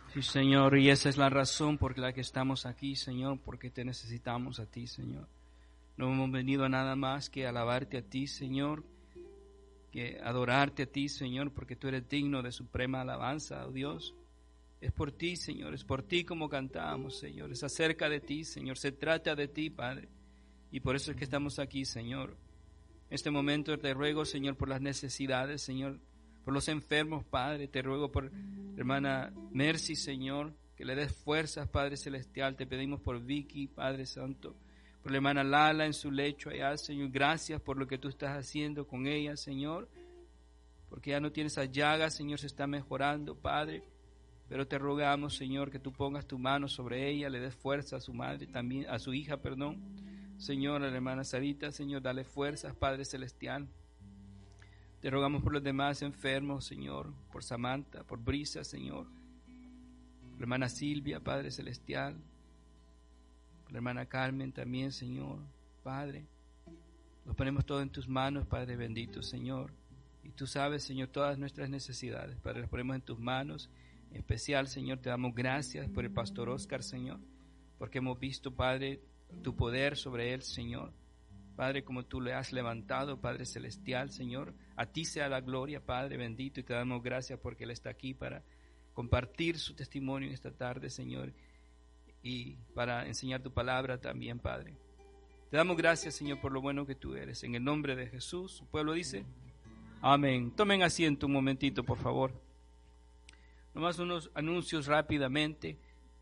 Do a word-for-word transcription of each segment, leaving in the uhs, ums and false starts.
Sí, Señor, y esa es la razón por la que estamos aquí, Señor, porque te necesitamos a ti, Señor. No hemos venido a nada más que alabarte a ti, Señor, que adorarte a ti, Señor, porque tú eres digno de suprema alabanza, oh Dios. Es por ti, Señor, es por ti como cantamos, Señor, es acerca de ti, Señor, se trata de ti, Padre, y por eso es que estamos aquí, Señor. En este momento te ruego, Señor, por las necesidades, Señor, por los enfermos, Padre, te ruego por hermana Mercy, Señor, que le des fuerzas, Padre Celestial, te pedimos por Vicky, Padre Santo, por la hermana Lala en su lecho allá, Señor, gracias por lo que tú estás haciendo con ella, Señor, porque ya no tiene esa llaga, Señor, se está mejorando, Padre, pero te rogamos, Señor, que tú pongas tu mano sobre ella, le des fuerza a su madre, también a su hija, perdón, Señor, a la hermana Sarita, Señor, dale fuerzas, Padre Celestial. Te rogamos por los demás enfermos, Señor, por Samantha, por Brisa, Señor, por la hermana Silvia, Padre Celestial, por la hermana Carmen también, Señor, Padre. Los ponemos todo en tus manos, Padre bendito, Señor. Y tú sabes, Señor, todas nuestras necesidades, Padre, las ponemos en tus manos. En especial, Señor, te damos gracias por el pastor Oscar, Señor, porque hemos visto, Padre, tu poder sobre él, Señor. Padre, como tú le has levantado, Padre Celestial, Señor, a ti sea la gloria, Padre bendito, y te damos gracias porque Él está aquí para compartir su testimonio en esta tarde, Señor, y para enseñar tu palabra también, Padre. Te damos gracias, Señor, por lo bueno que tú eres. En el nombre de Jesús, su pueblo dice, amén. Tomen asiento un momentito, por favor. Nomás unos anuncios rápidamente.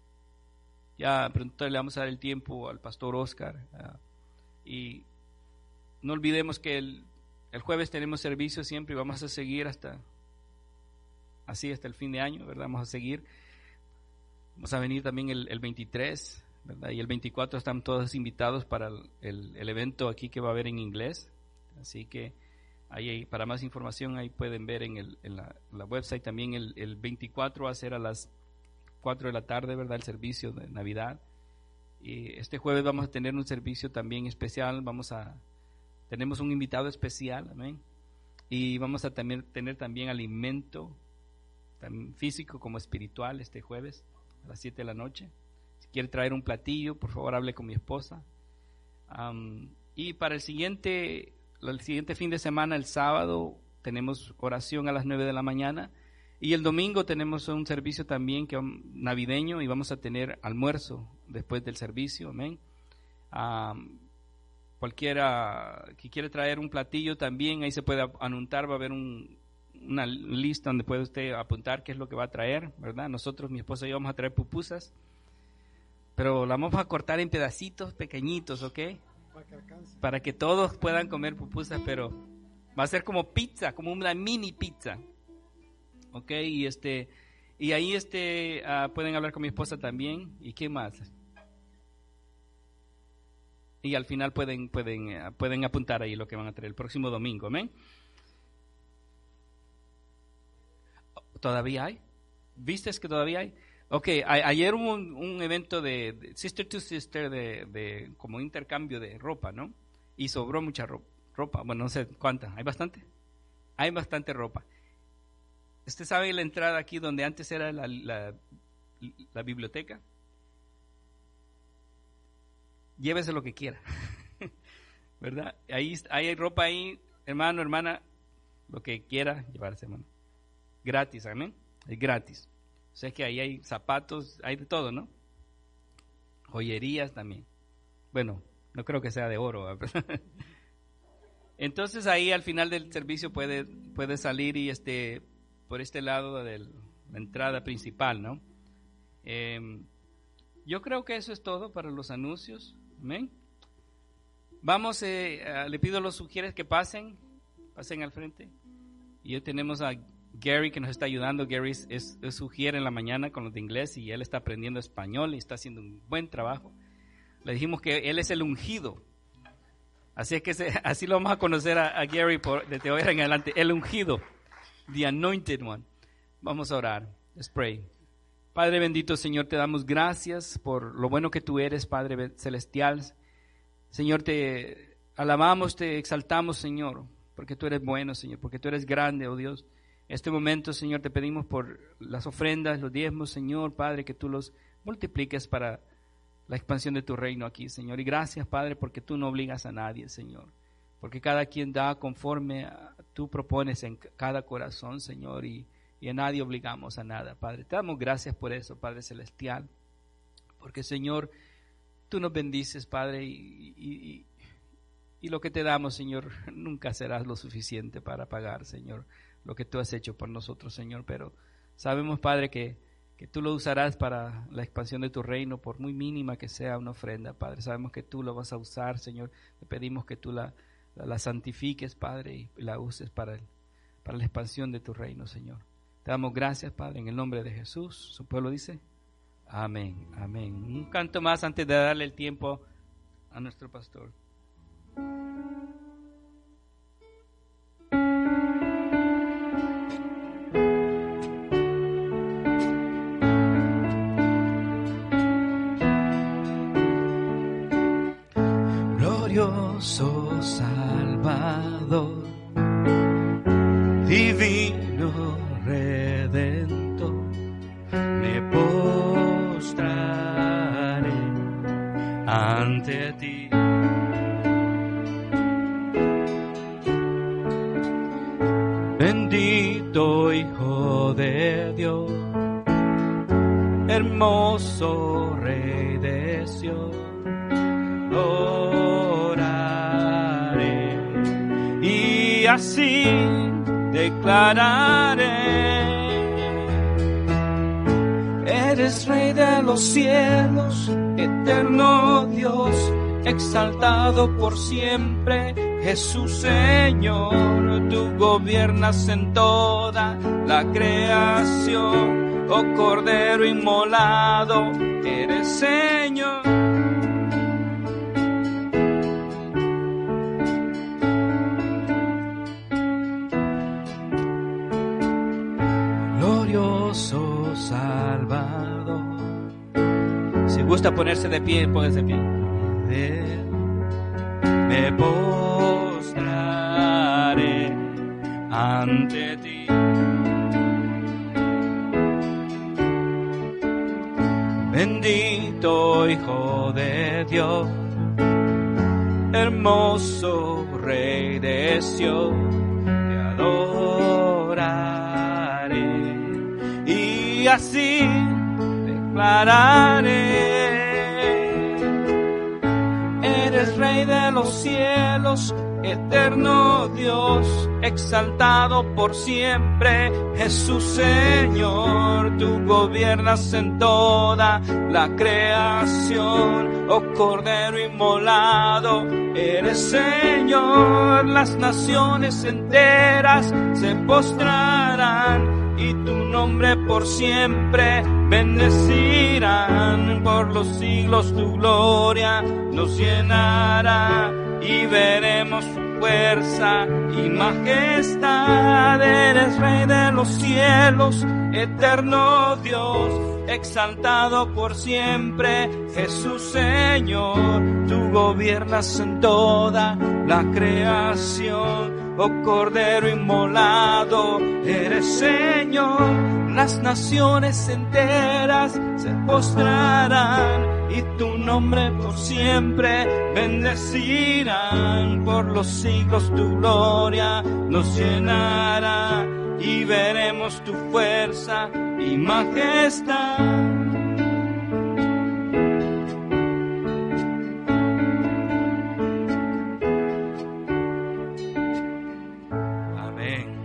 Ya pronto le vamos a dar el tiempo al pastor Oscar, uh, y no olvidemos que el, el jueves tenemos servicio siempre y vamos a seguir hasta así hasta el fin de año, ¿verdad? Vamos a seguir. Vamos a venir también el, el veintitrés, ¿verdad? Y el veinticuatro están todos invitados para el, el, el evento aquí que va a haber en inglés. Así que ahí, ahí para más información ahí pueden ver en, el, en la, la website también. El, el veinticuatro va a ser a las cuatro de la tarde, ¿verdad? El servicio de Navidad. Y este jueves vamos a tener un servicio también especial. Vamos a Tenemos un invitado especial, amén. Y vamos a también, tener también alimento, también físico como espiritual, este jueves a las siete de la noche. Si quiere traer un platillo, por favor hable con mi esposa. Um, y para el siguiente, el siguiente fin de semana, el sábado, tenemos oración a las nueve de la mañana. Y el domingo tenemos un servicio también que navideño y vamos a tener almuerzo después del servicio, amén. Um, Cualquiera que quiera traer un platillo también, ahí se puede anotar, va a haber un, una lista donde puede usted apuntar qué es lo que va a traer, ¿verdad? Nosotros, mi esposa y yo, vamos a traer pupusas, pero la vamos a cortar en pedacitos pequeñitos, ¿ok? Para que alcance. Para que todos puedan comer pupusas, pero va a ser como pizza, como una mini pizza, ¿ok? Y este y ahí este uh, pueden hablar con mi esposa también. ¿Y qué más? Y al final pueden pueden uh, pueden apuntar ahí lo que van a traer el próximo domingo, ¿amén? ¿Todavía hay? ¿Viste que todavía hay? Ok, a, ayer hubo un, un evento de, de sister to sister, de, de como intercambio de ropa, ¿no? Y sobró mucha ro- ropa, bueno, no sé cuánta, ¿hay bastante? Hay bastante ropa. ¿Usted sabe la entrada aquí donde antes era la, la, la biblioteca? Llévese lo que quiera, ¿verdad? Ahí hay ropa ahí, hermano, hermana, lo que quiera llevarse, hermano. Gratis, amén, es gratis. O sea que ahí hay zapatos, hay de todo, ¿no? Joyerías también. Bueno, no creo que sea de oro, ¿verdad? Entonces ahí al final del servicio puede, puede salir y este por este lado de la entrada principal, ¿no? Eh, yo creo que eso es todo para los anuncios. Amén. Vamos, eh, uh, le pido a los sugieres que pasen, pasen al frente. Y hoy tenemos a Gary que nos está ayudando. Gary es, es, es sugiere en la mañana con los de inglés y él está aprendiendo español y está haciendo un buen trabajo. Le dijimos que él es el ungido. Así es que se, así lo vamos a conocer a, a Gary por, desde hoy en adelante. El ungido, the anointed one. Vamos a orar. Let's pray. Padre bendito, Señor, te damos gracias por lo bueno que tú eres, Padre celestial. Señor, te alabamos, te exaltamos, Señor, porque tú eres bueno, Señor, porque tú eres grande, oh Dios. En este momento, Señor, te pedimos por las ofrendas, los diezmos, Señor, Padre, que tú los multipliques para la expansión de tu reino aquí, Señor. Y gracias, Padre, porque tú no obligas a nadie, Señor. Porque cada quien da conforme a, tú propones en cada corazón, Señor, y, y a nadie obligamos a nada, Padre. Te damos gracias por eso, Padre Celestial. Porque, Señor, tú nos bendices, Padre, y, y, y, y lo que te damos, Señor, nunca será lo suficiente para pagar, Señor, lo que tú has hecho por nosotros, Señor. Pero sabemos, Padre, que, que tú lo usarás para la expansión de tu reino, por muy mínima que sea una ofrenda, Padre. Sabemos que tú lo vas a usar, Señor. Te pedimos que tú la, la, la santifiques, Padre, y la uses para, el, para la expansión de tu reino, Señor. Te damos gracias, Padre, en el nombre de Jesús. Su pueblo dice, amén, amén. Un canto más antes de darle el tiempo a nuestro pastor. Glorioso Salvador, divino Redentor, me postraré ante ti. Bendito Hijo de Dios, hermoso Rey de Sion, oraré y así declararé: eres Rey de los cielos, eterno Dios, exaltado por siempre, Jesús Señor. Tú gobiernas en toda la creación, oh Cordero inmolado, eres Señor. Glorioso Salvador. Si gusta ponerse de pie, póngase de pie. Me postraré ante ti. Bendito Hijo de Dios, hermoso Rey de Sion, te adoraré y así declararé: eres Rey de los cielos, eterno Dios, exaltado por siempre, Jesús Señor. Tú gobiernas en toda la creación, oh Cordero inmolado, eres Señor. Las naciones enteras se postrarán y tu nombre por siempre bendecirán. Por los siglos tu gloria nos llenará y veremos su fuerza y majestad. Eres Rey de los cielos, eterno Dios, exaltado por siempre, Jesús Señor. Tú gobiernas en toda la creación, oh Cordero inmolado, eres Señor. Las naciones enteras se postrarán y tu nombre por siempre bendecirán. Por los siglos tu gloria nos llenará y veremos tu fuerza y majestad. Amén.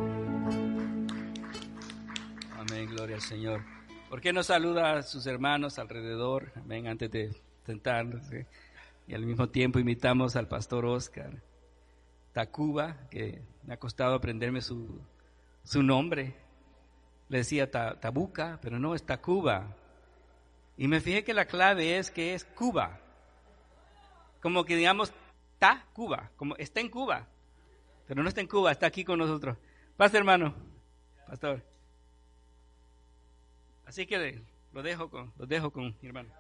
Amén, gloria al Señor. ¿Por qué no saluda a sus hermanos alrededor? Amén, antes de sentarse. Y al mismo tiempo invitamos al pastor Oscar Tacuba, que me ha costado aprenderme su, su nombre. Le decía ta, Tabuca, pero no, es Tacuba. Y me fijé que la clave es que es Cuba. Como que digamos, ta Cuba, como está en Cuba. Pero no está en Cuba, está aquí con nosotros. Pase, hermano, pastor. Así que lo dejo con, lo dejo con mi hermano.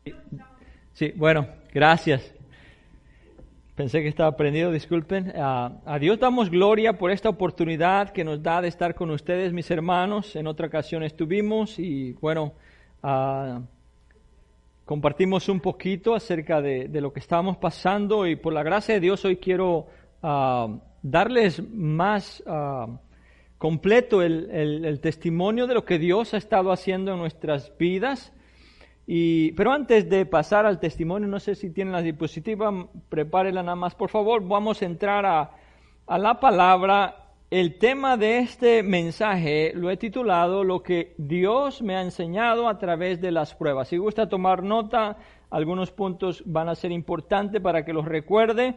Sí, bueno, gracias. Pensé que estaba prendido, disculpen. Uh, a Dios damos gloria por esta oportunidad que nos da de estar con ustedes, mis hermanos. En otra ocasión estuvimos y, bueno, uh, compartimos un poquito acerca de, de lo que estábamos pasando y por la gracia de Dios hoy quiero uh, darles más uh, completo el, el, el testimonio de lo que Dios ha estado haciendo en nuestras vidas. Y, pero antes de pasar al testimonio, no sé si tienen la diapositiva, prepárenla nada más, por favor. Vamos a entrar a, a la palabra. El tema de este mensaje lo he titulado Lo que Dios me ha enseñado a través de las pruebas. Si gusta tomar nota, algunos puntos van a ser importantes para que los recuerde.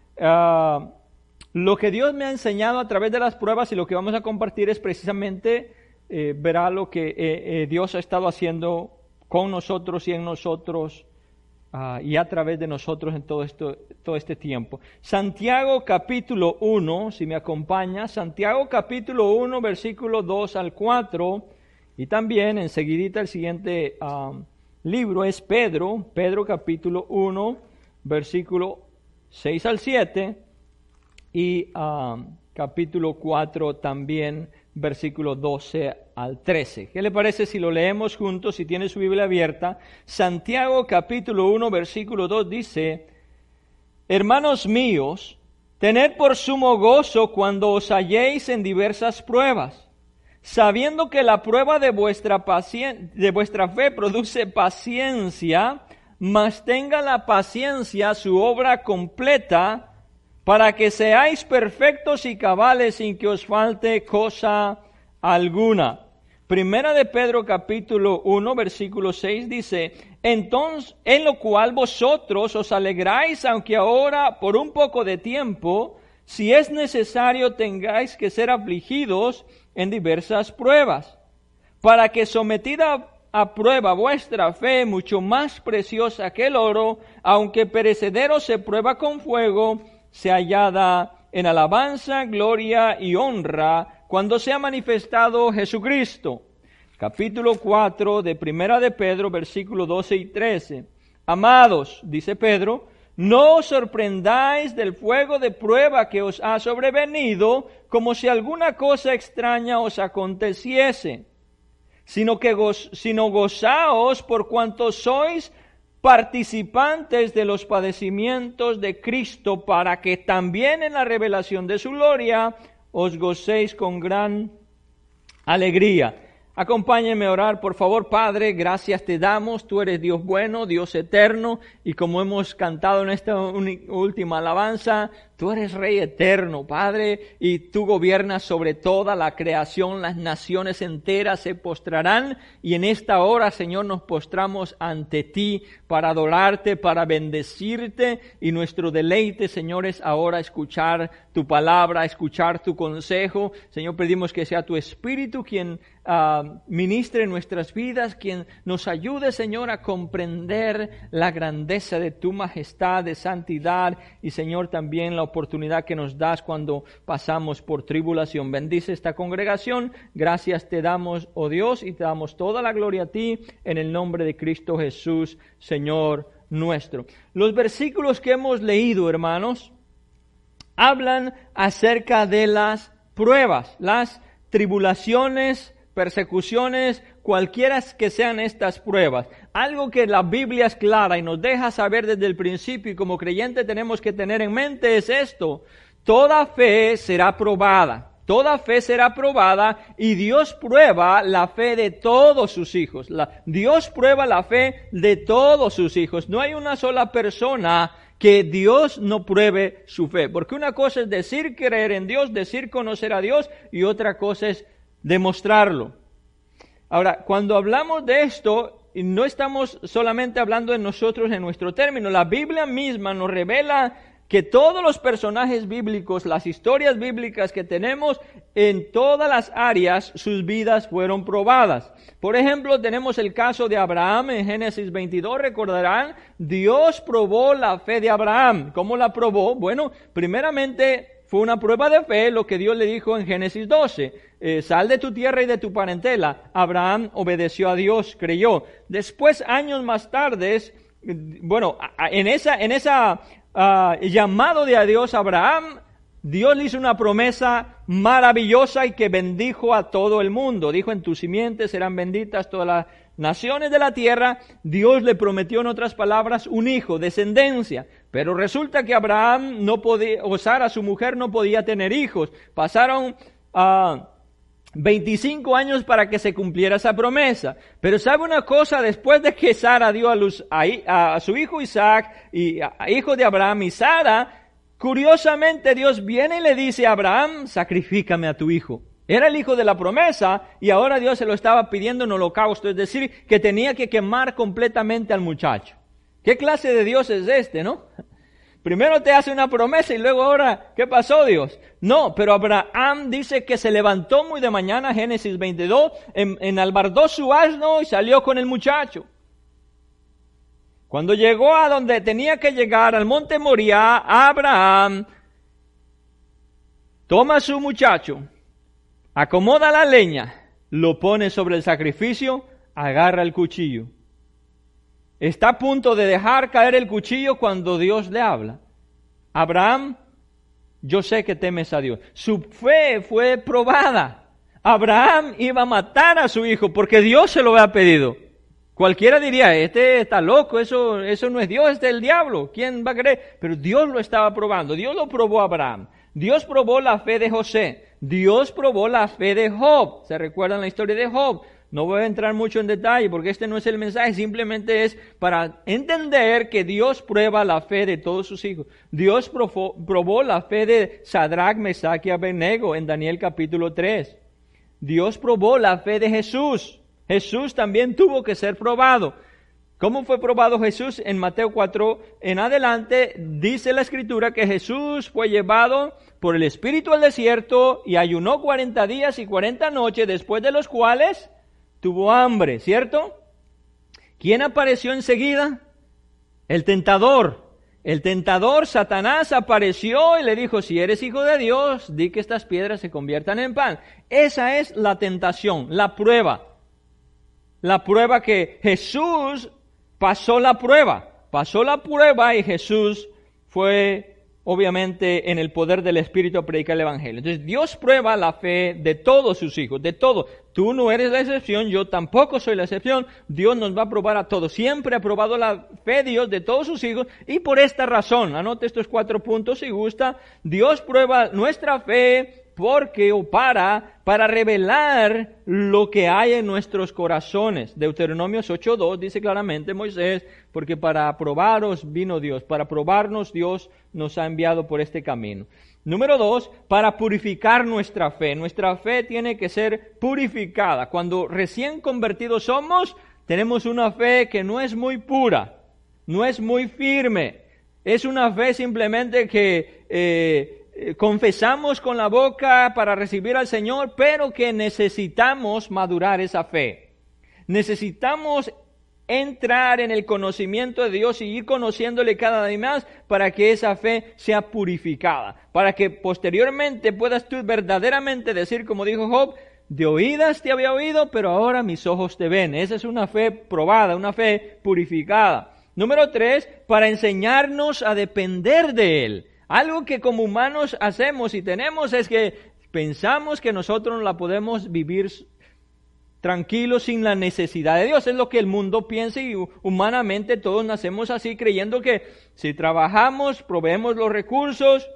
Uh, lo que Dios me ha enseñado a través de las pruebas y lo que vamos a compartir es precisamente, eh, verá lo que eh, eh, Dios ha estado haciendo con nosotros y en nosotros uh, y a través de nosotros en todo esto, todo este tiempo. Santiago capítulo uno, si me acompaña, Santiago capítulo uno, versículo dos al cuatro, y también enseguidita el siguiente uh, libro es Pedro, Pedro capítulo uno, versículo seis al siete, y uh, capítulo cuatro también, versículo doce al trece. ¿Qué le parece si lo leemos juntos? Si tiene su Biblia abierta. Santiago capítulo uno, versículo dos dice: Hermanos míos, tened por sumo gozo cuando os halléis en diversas pruebas, sabiendo que la prueba de vuestra, pacien- de vuestra fe produce paciencia, mas tenga la paciencia su obra completa, para que seáis perfectos y cabales sin que os falte cosa alguna. Primera de Pedro capítulo uno, versículo seis dice: Entonces, en lo cual vosotros os alegráis, aunque ahora por un poco de tiempo, si es necesario, tengáis que ser afligidos en diversas pruebas, para que sometida a prueba vuestra fe, mucho más preciosa que el oro, aunque perecedero se prueba con fuego, se hallada en alabanza, gloria y honra cuando sea manifestado Jesucristo. Capítulo cuatro de Primera de Pedro, versículos doce y trece. Amados, dice Pedro, no os sorprendáis del fuego de prueba que os ha sobrevenido, como si alguna cosa extraña os aconteciese, sino que goz, sino gozaos por cuanto sois participantes de los padecimientos de Cristo, para que también en la revelación de su gloria os gocéis con gran alegría. Acompáñenme a orar, por favor. Padre, gracias te damos. Tú eres Dios bueno, Dios eterno, y como hemos cantado en esta última alabanza, tú eres Rey eterno, Padre, y tú gobiernas sobre toda la creación. Las naciones enteras se postrarán, y en esta hora, Señor, nos postramos ante ti para adorarte, para bendecirte, y nuestro deleite, Señor, es ahora escuchar tu palabra, escuchar tu consejo. Señor, pedimos que sea tu Espíritu quien Uh, ministre nuestras vidas, quien nos ayude, Señor, a comprender la grandeza de tu majestad, de santidad, y, Señor, también la oportunidad que nos das cuando pasamos por tribulación. Bendice esta congregación. Gracias te damos, oh Dios, y te damos toda la gloria a ti, en el nombre de Cristo Jesús, Señor nuestro. Los versículos que hemos leído, hermanos, hablan acerca de las pruebas, las tribulaciones, persecuciones, cualquiera que sean estas pruebas. Algo que la Biblia es clara y nos deja saber desde el principio, y como creyente tenemos que tener en mente, es esto: toda fe será probada, toda fe será probada, y Dios prueba la fe de todos sus hijos. La, Dios prueba la fe de todos sus hijos. No hay una sola persona que Dios no pruebe su fe, porque una cosa es decir creer en Dios, decir conocer a Dios, y otra cosa es demostrarlo. Ahora, cuando hablamos de esto, no estamos solamente hablando de nosotros en nuestro término. La Biblia misma nos revela que todos los personajes bíblicos, las historias bíblicas que tenemos, en todas las áreas, sus vidas fueron probadas. Por ejemplo, tenemos el caso de Abraham en Génesis veintidós, recordarán, Dios probó la fe de Abraham. ¿Cómo la probó? Bueno, primeramente fue una prueba de fe lo que Dios le dijo en Génesis doce. Eh, sal de tu tierra y de tu parentela. Abraham obedeció a Dios, creyó. Después, años más tarde, bueno, en esa, en esa uh, llamado de a Dios a Abraham, Dios le hizo una promesa maravillosa y que bendijo a todo el mundo. Dijo, en tus simientes serán benditas todas las naciones de la tierra. Dios le prometió, en otras palabras, un hijo, descendencia. Pero resulta que Abraham no podía, o Sara, su mujer, no podía tener hijos. Pasaron uh, veinticinco años para que se cumpliera esa promesa. Pero ¿sabe una cosa? Después de que Sara dio a luz a, a, a su hijo Isaac, y a, a hijo de Abraham y Sara, curiosamente Dios viene y le dice a Abraham, sacrifícame a tu hijo. Era el hijo de la promesa y ahora Dios se lo estaba pidiendo en holocausto, es decir, que tenía que quemar completamente al muchacho. ¿Qué clase de Dios es este, no? Primero te hace una promesa y luego ahora, ¿qué pasó, Dios? No, pero Abraham dice que se levantó muy de mañana, Génesis veintidós, en, enalbardó su asno y salió con el muchacho. Cuando llegó a donde tenía que llegar, al monte Moriah, Abraham toma a su muchacho, acomoda la leña, lo pone sobre el sacrificio, agarra el cuchillo. Está a punto de dejar caer el cuchillo cuando Dios le habla. Abraham, yo sé que temes a Dios. Su fe fue probada. Abraham iba a matar a su hijo porque Dios se lo había pedido. Cualquiera diría, este está loco, eso, eso no es Dios, este es el diablo. ¿Quién va a creer? Pero Dios lo estaba probando. Dios lo probó a Abraham. Dios probó la fe de José. Dios probó la fe de Job. ¿Se recuerdan la historia de Job? No voy a entrar mucho en detalle porque este no es el mensaje, simplemente es para entender que Dios prueba la fe de todos sus hijos. Dios probó, probó la fe de Sadrach, Mesach y Abednego en Daniel capítulo tres. Dios probó la fe de Jesús. Jesús también tuvo que ser probado. ¿Cómo fue probado Jesús? En Mateo cuatro en adelante dice la Escritura que Jesús fue llevado por el Espíritu al desierto y ayunó cuarenta días y cuarenta noches, después de los cuales tuvo hambre, ¿cierto? ¿Quién apareció enseguida? El tentador. El tentador, Satanás, apareció y le dijo, si eres hijo de Dios, di que estas piedras se conviertan en pan. Esa es la tentación, la prueba. La prueba que Jesús pasó la prueba. Pasó la prueba y Jesús fue obviamente en el poder del Espíritu a predicar el Evangelio. Entonces Dios prueba la fe de todos sus hijos, de todo. Tú no eres la excepción, yo tampoco soy la excepción. Dios nos va a probar a todos. Siempre ha probado la fe de Dios de todos sus hijos y por esta razón, anote estos cuatro puntos si gusta, Dios prueba nuestra fe porque o para, para revelar lo que hay en nuestros corazones. Deuteronomio ocho dos dice claramente Moisés, porque para probaros vino Dios, para probarnos Dios nos ha enviado por este camino. Número dos, para purificar nuestra fe. Nuestra fe tiene que ser purificada. Cuando recién convertidos somos, tenemos una fe que no es muy pura, no es muy firme. Es una fe simplemente que eh, confesamos con la boca para recibir al Señor, pero que necesitamos madurar esa fe. Necesitamos entrar en el conocimiento de Dios y ir conociéndole cada día más para que esa fe sea purificada, para que posteriormente puedas tú verdaderamente decir, como dijo Job, de oídas te había oído, pero ahora mis ojos te ven. Esa es una fe probada, una fe purificada. Número tres, para enseñarnos a depender de Él. Algo que como humanos hacemos y tenemos es que pensamos que nosotros la podemos vivir tranquilos sin la necesidad de Dios. Es lo que el mundo piensa y humanamente todos nacemos así, creyendo que si trabajamos, proveemos los recursos,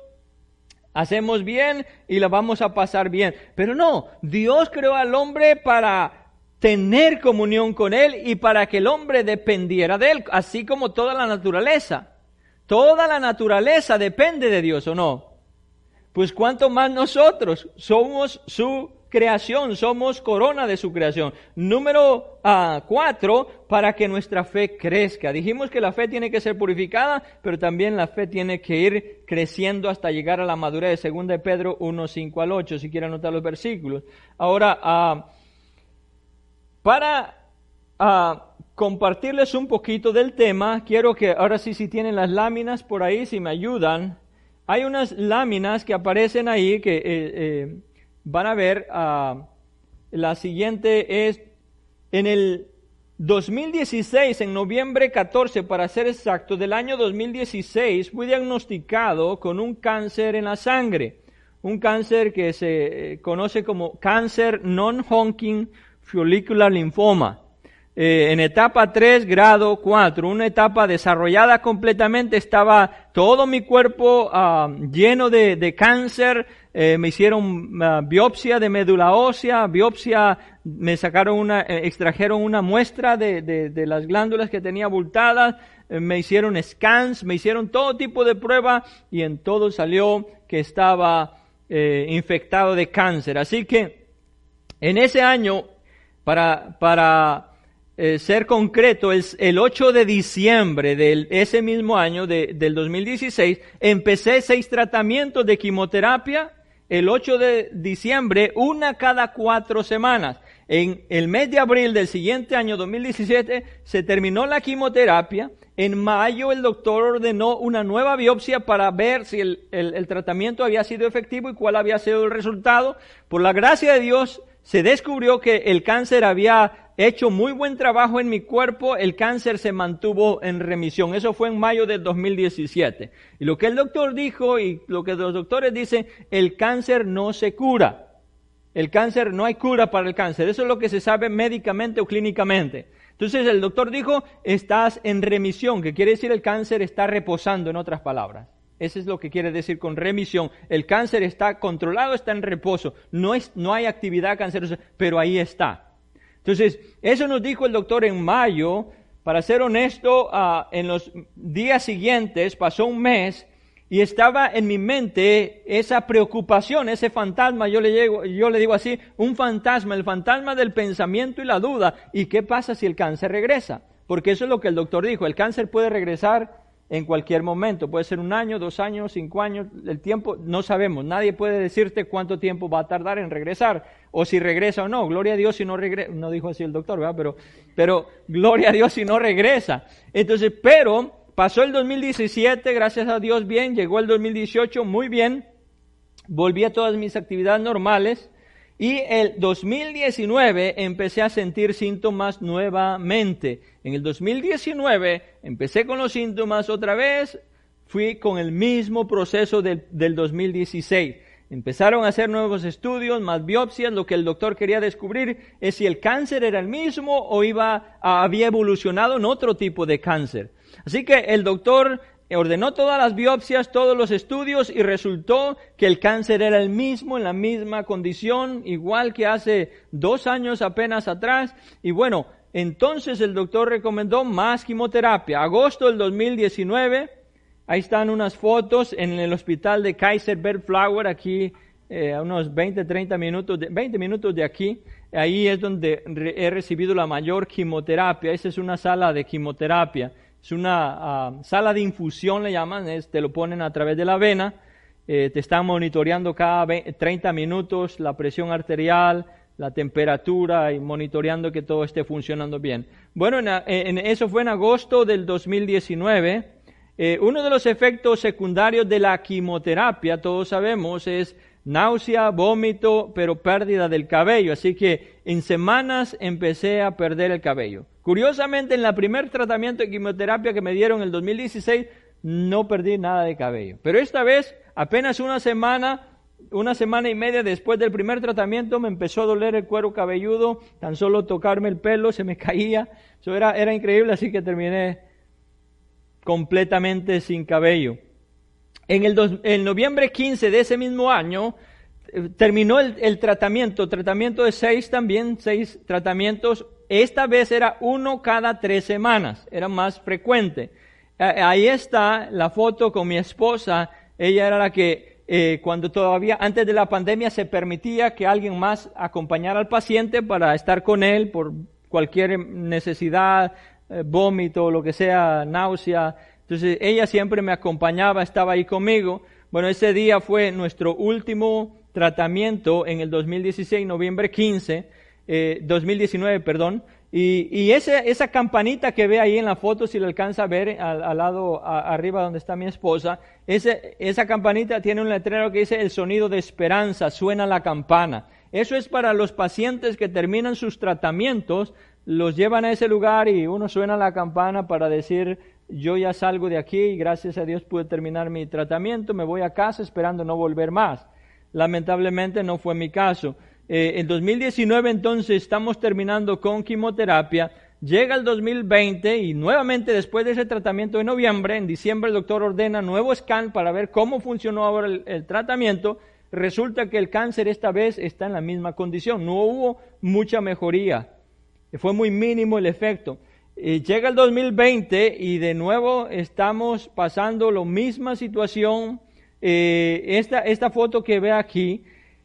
hacemos bien y la vamos a pasar bien. Pero no, Dios creó al hombre para tener comunión con Él y para que el hombre dependiera de Él, así como toda la naturaleza. Toda la naturaleza depende de Dios, ¿o no? Pues cuánto más nosotros somos su creación, somos corona de su creación. Número uh, cuatro, para que nuestra fe crezca. Dijimos que la fe tiene que ser purificada, pero también la fe tiene que ir creciendo hasta llegar a la madurez. Segunda de Pedro uno, cinco al ocho, si quieren anotar los versículos. Ahora, uh, para uh, compartirles un poquito del tema, quiero que, ahora sí, si tienen las láminas por ahí, si me ayudan, hay unas láminas que aparecen ahí que eh, eh, van a ver. Uh, la siguiente es en el dos mil dieciséis, en noviembre catorce, para ser exacto, del año dos mil dieciséis, fui diagnosticado con un cáncer en la sangre. Un cáncer que se conoce como cáncer non-Hodgkin follicular linfoma. Eh, en etapa tres, grado cuatro, una etapa desarrollada completamente, estaba todo mi cuerpo uh, lleno de, de cáncer. Eh, me hicieron uh, biopsia de médula ósea, biopsia, me sacaron una, eh, extrajeron una muestra de, de, de las glándulas que tenía abultadas, eh, me hicieron scans, me hicieron todo tipo de pruebas y en todo salió que estaba eh, infectado de cáncer. Así que en ese año, para, para eh, ser concreto, el, el ocho de diciembre de ese mismo año, de, del dos mil dieciséis, empecé seis tratamientos de quimioterapia. El ocho de diciembre, una cada cuatro semanas. En el mes de abril del siguiente año, dos mil diecisiete, se terminó la quimioterapia. En mayo el doctor ordenó una nueva biopsia para ver si el, el, el tratamiento había sido efectivo y cuál había sido el resultado. Por la gracia de Dios, se descubrió que el cáncer había hecho muy buen trabajo en mi cuerpo, el cáncer se mantuvo en remisión. Eso fue en mayo del dos mil diecisiete. Y lo que el doctor dijo y lo que los doctores dicen, el cáncer no se cura. El cáncer, no hay cura para el cáncer. Eso es lo que se sabe médicamente o clínicamente. Entonces el doctor dijo, estás en remisión, que quiere decir el cáncer está reposando, en otras palabras. Eso es lo que quiere decir con remisión. El cáncer está controlado, está en reposo. No es, no hay actividad cancerosa, pero ahí está. Entonces, eso nos dijo el doctor en mayo. Para ser honesto, uh, en los días siguientes, pasó un mes, y estaba en mi mente esa preocupación, ese fantasma, yo le, llego, yo le digo así, un fantasma, el fantasma del pensamiento y la duda. ¿Y qué pasa si el cáncer regresa? Porque eso es lo que el doctor dijo, el cáncer puede regresar en cualquier momento, puede ser un año, dos años, cinco años, el tiempo no sabemos, nadie puede decirte cuánto tiempo va a tardar en regresar, o si regresa o no, gloria a Dios si no regresa, no dijo así el doctor, ¿verdad? Pero, pero gloria a Dios si no regresa. Entonces, pero pasó el dos mil diecisiete, gracias a Dios bien, llegó el dos mil dieciocho, muy bien, volví a todas mis actividades normales, y el dos mil diecinueve empecé a sentir síntomas nuevamente. En el dos mil diecinueve empecé con los síntomas otra vez, fui con el mismo proceso del, del dos mil dieciséis. Empezaron a hacer nuevos estudios, más biopsias. Lo que el doctor quería descubrir es si el cáncer era el mismo o iba a, había evolucionado en otro tipo de cáncer. Así que el doctor ordenó todas las biopsias, todos los estudios y resultó que el cáncer era el mismo, en la misma condición, igual que hace dos años apenas atrás. Y bueno, entonces el doctor recomendó más quimioterapia. Agosto del dos mil diecinueve, ahí están unas fotos en el hospital de Kaiser Permanente, aquí eh, a unos veinte, treinta minutos, de, veinte minutos de aquí. Ahí es donde re, he recibido la mayor quimioterapia. Esa es una sala de quimioterapia. Es una uh, sala de infusión, le llaman, es, te lo ponen a través de la vena, eh, te están monitoreando cada veinte, treinta minutos la presión arterial, la temperatura y monitoreando que todo esté funcionando bien. Bueno, en, en, eso fue en agosto del dos mil diecinueve. Eh, uno de los efectos secundarios de la quimioterapia, todos sabemos, es náusea, vómito, pero pérdida del cabello. Así que en semanas empecé a perder el cabello. Curiosamente, en el primer tratamiento de quimioterapia que me dieron en el dos mil dieciséis, no perdí nada de cabello. Pero esta vez, apenas una semana, una semana y media después del primer tratamiento, me empezó a doler el cuero cabelludo, tan solo tocarme el pelo se me caía. Eso era, era increíble, así que terminé completamente sin cabello. En el, dos, en noviembre quince de ese mismo año, eh, terminó el, el tratamiento, tratamiento de seis también, seis tratamientos. Esta vez era uno cada tres semanas, era más frecuente. Eh, ahí está la foto con mi esposa, ella era la que eh, cuando todavía, antes de la pandemia, se permitía que alguien más acompañara al paciente para estar con él por cualquier necesidad, eh, vómito, lo que sea, náusea. Entonces ella siempre me acompañaba, estaba ahí conmigo. Bueno, ese día fue nuestro último tratamiento en el dos mil dieciséis, noviembre quince, eh, dos mil diecinueve, perdón. Y, y ese, esa campanita que ve ahí en la foto, si lo alcanza a ver al, al lado a, arriba donde está mi esposa, ese, esa campanita tiene un letrero que dice el sonido de esperanza, suena la campana. Eso es para los pacientes que terminan sus tratamientos, los llevan a ese lugar y uno suena la campana para decir, yo ya salgo de aquí y gracias a Dios pude terminar mi tratamiento, me voy a casa esperando no volver más. Lamentablemente no fue mi caso. Eh, en dos mil diecinueve entonces estamos terminando con quimioterapia, llega el dos mil veinte y nuevamente después de ese tratamiento de noviembre, en diciembre el doctor ordena nuevo scan para ver cómo funcionó ahora el, el tratamiento. Resulta que el cáncer esta vez está en la misma condición, no hubo mucha mejoría, fue muy mínimo el efecto. Eh, llega el dos mil veinte y de nuevo estamos pasando la misma situación. Eh, esta, esta foto que ve aquí,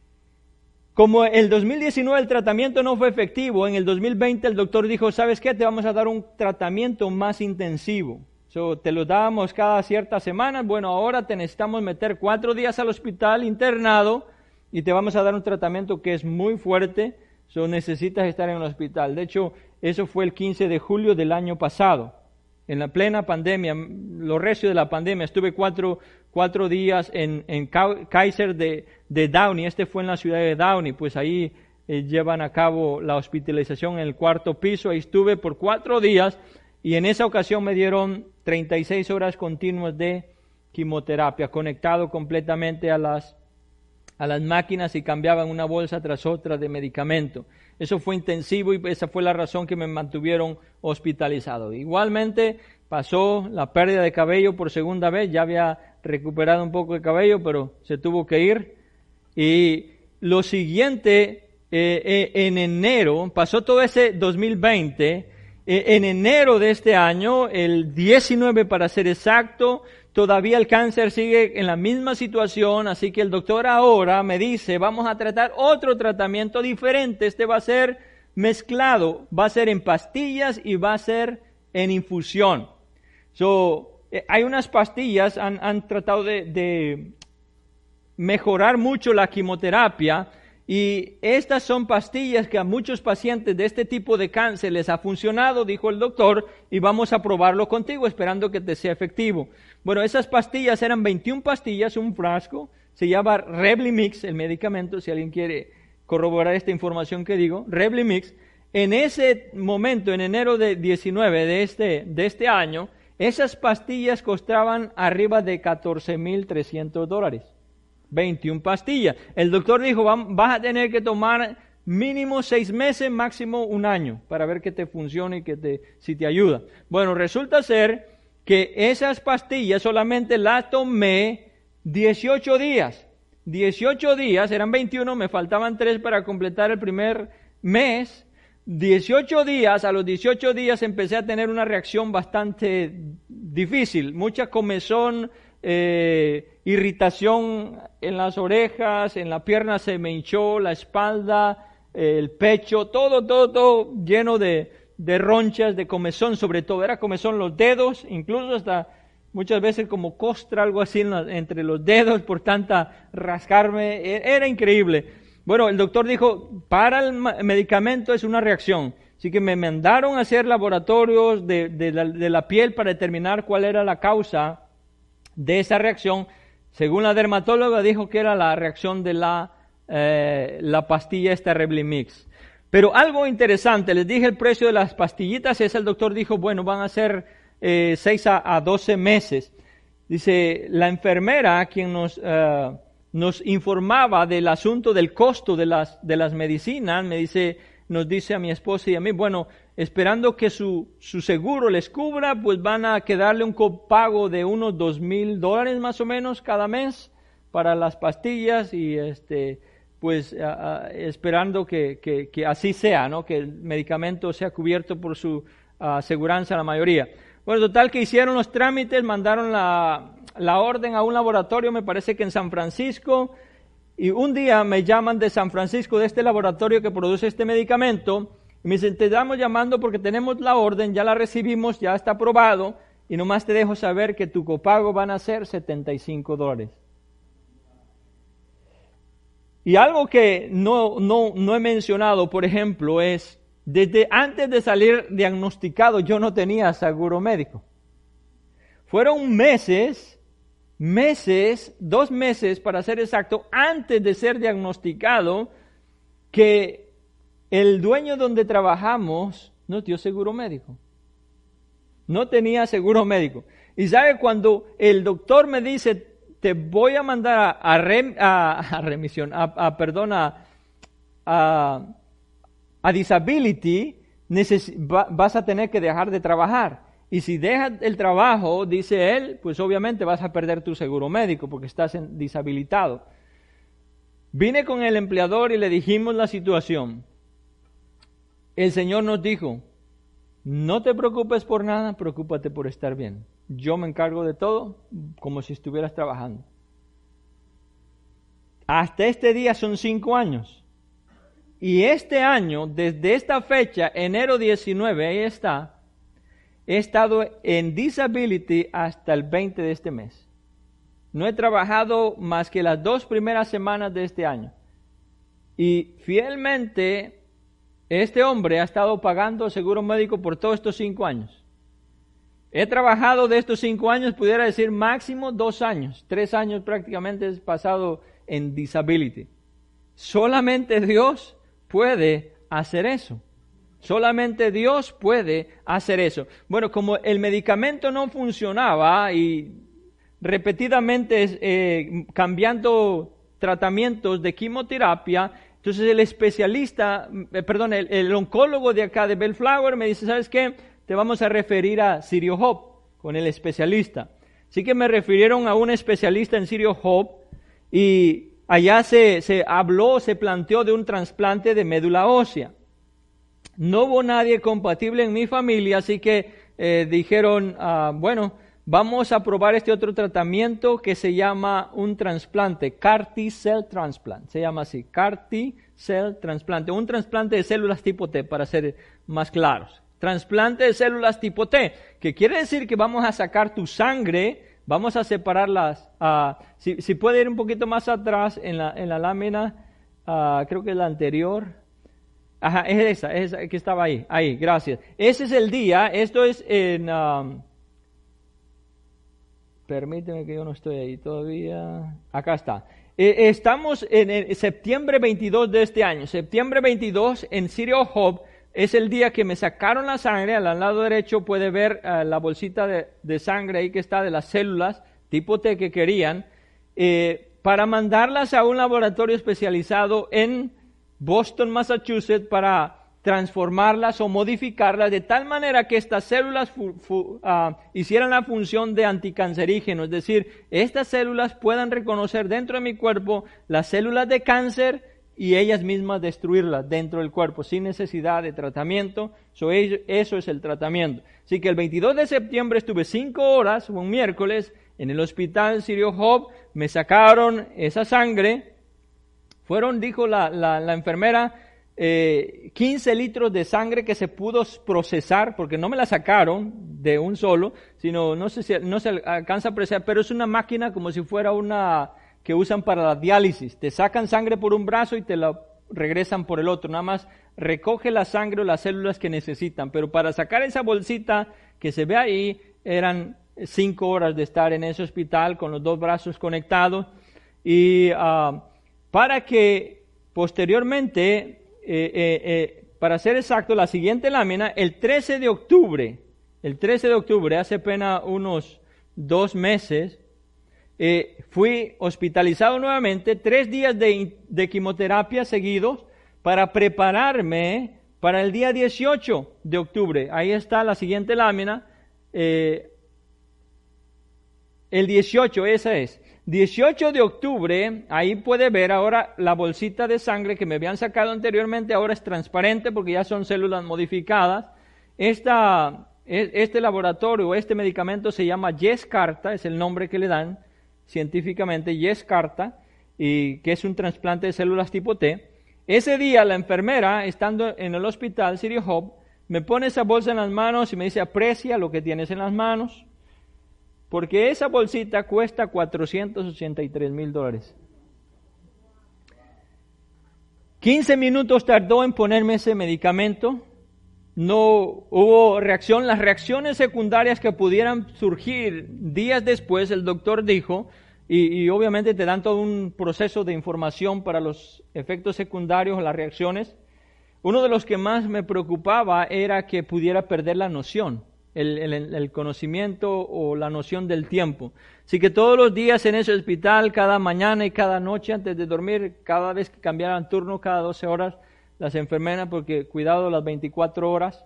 como el dos mil diecinueve el tratamiento no fue efectivo, en el dos mil veinte el doctor dijo, ¿sabes qué? Te vamos a dar un tratamiento más intensivo. So, te lo dábamos cada ciertas semanas, bueno, ahora te necesitamos meter cuatro días al hospital internado y te vamos a dar un tratamiento que es muy fuerte, so, necesitas estar en el hospital. De hecho, eso fue el quince de julio del año pasado, en la plena pandemia, lo recio de la pandemia. Estuve cuatro, cuatro días en, en Kaiser de, de Downey, este fue en la ciudad de Downey, pues ahí eh, llevan a cabo la hospitalización en el cuarto piso, ahí estuve por cuatro días y en esa ocasión me dieron treinta y seis horas continuas de quimioterapia, conectado completamente a las, a las máquinas y cambiaban una bolsa tras otra de medicamento. Eso fue intensivo y esa fue la razón que me mantuvieron hospitalizado. Igualmente pasó la pérdida de cabello por segunda vez, ya había recuperado un poco de cabello, pero se tuvo que ir. Y lo siguiente, eh, eh, en enero, pasó todo ese dos mil veinte, eh, en enero de este año, el diecinueve para ser exacto, todavía el cáncer sigue en la misma situación, así que el doctor ahora me dice, vamos a tratar otro tratamiento diferente, este va a ser mezclado, va a ser en pastillas y va a ser en infusión. So, eh, hay unas pastillas, han, han tratado de, de mejorar mucho la quimioterapia y estas son pastillas que a muchos pacientes de este tipo de cáncer les ha funcionado, dijo el doctor, y vamos a probarlo contigo esperando que te sea efectivo. Bueno, esas pastillas eran veintiuna pastillas, un frasco, se llama Revlimid, el medicamento, si alguien quiere corroborar esta información que digo, Revlimid. En ese momento, en enero de diecinueve de este, de este año, esas pastillas costaban arriba de catorce mil trescientos dólares. veintiuna pastillas. El doctor dijo, vas a tener que tomar mínimo seis meses, máximo un año, para ver que te funcione y que te, si te ayuda. Bueno, resulta ser que esas pastillas solamente las tomé dieciocho días. dieciocho días, eran veintiuno, me faltaban tres para completar el primer mes. dieciocho días, a los dieciocho días empecé a tener una reacción bastante difícil, mucha comezón, eh, irritación en las orejas, en la pierna se me hinchó, la espalda, eh, el pecho, todo, todo, todo lleno de, de ronchas, de comezón, sobre todo, era comezón los dedos, incluso hasta muchas veces como costra, algo así en la, entre los dedos por tanta rascarme, era increíble. Bueno, el doctor dijo, para el medicamento es una reacción, así que me mandaron a hacer laboratorios de, de, la, de la piel para determinar cuál era la causa de esa reacción. Según la dermatóloga dijo que era la reacción de la, eh, la pastilla esta Revlimid. Pero algo interesante, les dije el precio de las pastillitas, ese el doctor dijo, bueno, van a ser eh, seis a doce meses. Dice, la enfermera quien nos, uh, nos informaba del asunto del costo de las, de las medicinas, me dice, nos dice a mi esposa y a mí, bueno, esperando que su, su seguro les cubra, pues van a quedarle un copago de unos dos mil dólares más o menos cada mes para las pastillas y este, pues uh, uh, esperando que, que, que así sea, ¿no? Que el medicamento sea cubierto por su uh, aseguranza la mayoría. Bueno, total que hicieron los trámites, mandaron la, la orden a un laboratorio, me parece que en San Francisco, y un día me llaman de San Francisco, de este laboratorio que produce este medicamento, y me dicen, te estamos llamando porque tenemos la orden, ya la recibimos, ya está aprobado, y nomás te dejo saber que tu copago van a ser setenta y cinco dólares. Y algo que no, no, no he mencionado, por ejemplo, es Desde antes de salir diagnosticado yo no tenía seguro médico. Fueron meses, meses, dos meses para ser exacto, antes de ser diagnosticado, que el dueño donde trabajamos nos dio seguro médico. No tenía seguro médico. Y sabe, cuando el doctor me dice, te voy a mandar a, a, rem, a, a remisión, a, a perdón, a, a, a disability, neces, va, vas a tener que dejar de trabajar. Y si dejas el trabajo, dice él, pues obviamente vas a perder tu seguro médico porque estás en, deshabilitado. Vine con el empleador y le dijimos la situación. El Señor nos dijo, no te preocupes por nada, preocúpate por estar bien. Yo me encargo de todo como si estuvieras trabajando. Hasta este día son cinco años. Y este año, desde esta fecha, enero diecinueve, ahí está, he estado en disability hasta el veinte de este mes. No he trabajado más que las dos primeras semanas de este año. Y fielmente, este hombre ha estado pagando seguro médico por todos estos cinco años. He trabajado de estos cinco años, pudiera decir máximo dos años. Tres años prácticamente he pasado en disability. Solamente Dios puede hacer eso. Solamente Dios puede hacer eso. Bueno, como el medicamento no funcionaba y repetidamente eh, cambiando tratamientos de quimioterapia, entonces el especialista, eh, perdón, el, el oncólogo de acá de Bellflower me dice, ¿sabes qué? Te vamos a referir a City of Hope con el especialista. Así que me refirieron a un especialista en City of Hope y allá se, se habló, se planteó de un trasplante de médula ósea. No hubo nadie compatible en mi familia, así que eh, dijeron, ah, bueno, vamos a probar este otro tratamiento que se llama un trasplante, C A R T-Cell Transplant, se llama así, C A R T-Cell Transplant, un trasplante de células tipo T, para ser más claros. Trasplante de células tipo T, que quiere decir que vamos a sacar tu sangre, vamos a separarlas, uh, si, si puede ir un poquito más atrás en la, en la lámina, uh, creo que es la anterior. Ajá, es esa, es esa que estaba ahí, ahí, gracias. Ese es el día, esto es en, um, permíteme que yo no estoy ahí todavía, acá está. Eh, estamos en el septiembre veintidós de este año, septiembre veintidós en City of Hope, es el día que me sacaron la sangre, al lado derecho puede ver uh, la bolsita de, de sangre ahí que está de las células tipo T que querían, eh, para mandarlas a un laboratorio especializado en Boston, Massachusetts, para transformarlas o modificarlas de tal manera que estas células fu, fu, uh, hicieran la función de anticancerígeno, es decir, estas células puedan reconocer dentro de mi cuerpo las células de cáncer y ellas mismas destruirlas dentro del cuerpo sin necesidad de tratamiento. So, eso es el tratamiento. Así que el veintidós de septiembre estuve cinco horas, un miércoles, en el hospital City of Hope, me sacaron esa sangre. Fueron, dijo la, la, la enfermera, eh, quince litros de sangre que se pudo procesar, porque no me la sacaron de un solo, sino, no sé si no se alcanza a apreciar, pero es una máquina como si fuera una que usan para la diálisis. Te sacan sangre por un brazo y te la regresan por el otro. Nada más recoge la sangre o las células que necesitan. Pero para sacar esa bolsita que se ve ahí, eran cinco horas de estar en ese hospital con los dos brazos conectados. Y uh, para que posteriormente, eh, eh, eh, para ser exacto, la siguiente lámina, el trece de octubre, el trece de octubre, hace apenas unos dos meses, Eh, fui hospitalizado nuevamente, tres días de, de quimioterapia seguidos para prepararme para el día dieciocho de octubre. Ahí está la siguiente lámina. Eh, el dieciocho, esa es. dieciocho de octubre, ahí puede ver ahora la bolsita de sangre que me habían sacado anteriormente, ahora es transparente porque ya son células modificadas. Esta, este laboratorio, este medicamento se llama Yescarta, es el nombre que le dan científicamente, Yescarta, y que es un trasplante de células tipo T. Ese día la enfermera, estando en el hospital City of Hope, me pone esa bolsa en las manos y me dice, aprecia lo que tienes en las manos, porque esa bolsita cuesta cuatrocientos ochenta y tres mil dólares. quince minutos tardó en ponerme ese medicamento, no hubo reacción. Las reacciones secundarias que pudieran surgir días después, el doctor dijo, y, y obviamente te dan todo un proceso de información para los efectos secundarios o las reacciones. Uno de los que más me preocupaba era que pudiera perder la noción, el, el, el conocimiento o la noción del tiempo. Así que todos los días en ese hospital, cada mañana y cada noche antes de dormir, cada vez que cambiaran turno, cada doce horas, las enfermeras, porque cuidado las veinticuatro horas,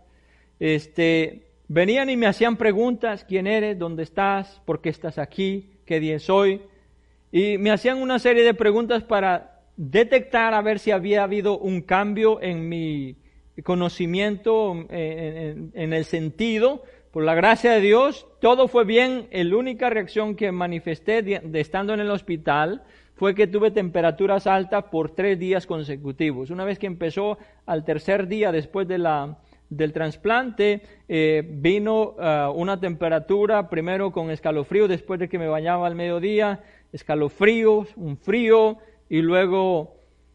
este, venían y me hacían preguntas: ¿quién eres? ¿Dónde estás? ¿Por qué estás aquí? ¿Qué día es hoy? Y me hacían una serie de preguntas para detectar a ver si había habido un cambio en mi conocimiento, en, en, en el sentido. Por la gracia de Dios, todo fue bien. La única reacción que manifesté de, de estando en el hospital fue que tuve temperaturas altas por tres días consecutivos. Una vez que empezó al tercer día después de la, del trasplante, eh, vino uh, una temperatura, primero con escalofrío, después de que me bañaba al mediodía, escalofríos, un frío, y luego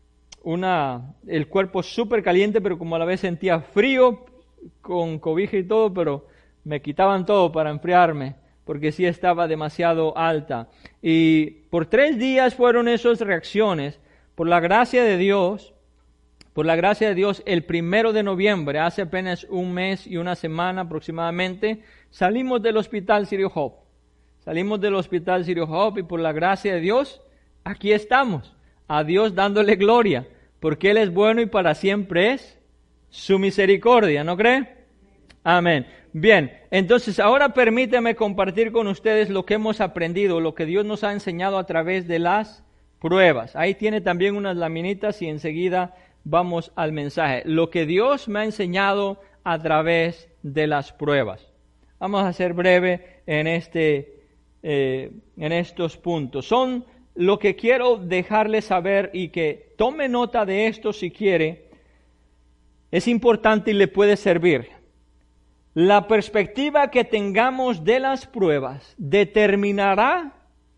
una, el cuerpo súper caliente, pero como a la vez sentía frío, con cobija y todo, pero me quitaban todo para enfriarme, porque sí estaba demasiado alta. Y por tres días fueron esas reacciones. Por la gracia de Dios, por la gracia de Dios, el primero de noviembre, hace apenas un mes y una semana aproximadamente, salimos del hospital City Hope. Salimos del hospital City Hope y por la gracia de Dios, aquí estamos. A Dios dándole gloria, porque Él es bueno y para siempre es su misericordia, ¿no cree? Amén. Bien, entonces ahora permíteme compartir con ustedes lo que hemos aprendido, lo que Dios nos ha enseñado a través de las pruebas. Ahí tiene también unas laminitas y enseguida vamos al mensaje. Lo que Dios me ha enseñado a través de las pruebas. Vamos a ser breve en, este, eh, en estos puntos. Son lo que quiero dejarles saber y que tome nota de esto si quiere. Es importante y le puede servir. La perspectiva que tengamos de las pruebas determinará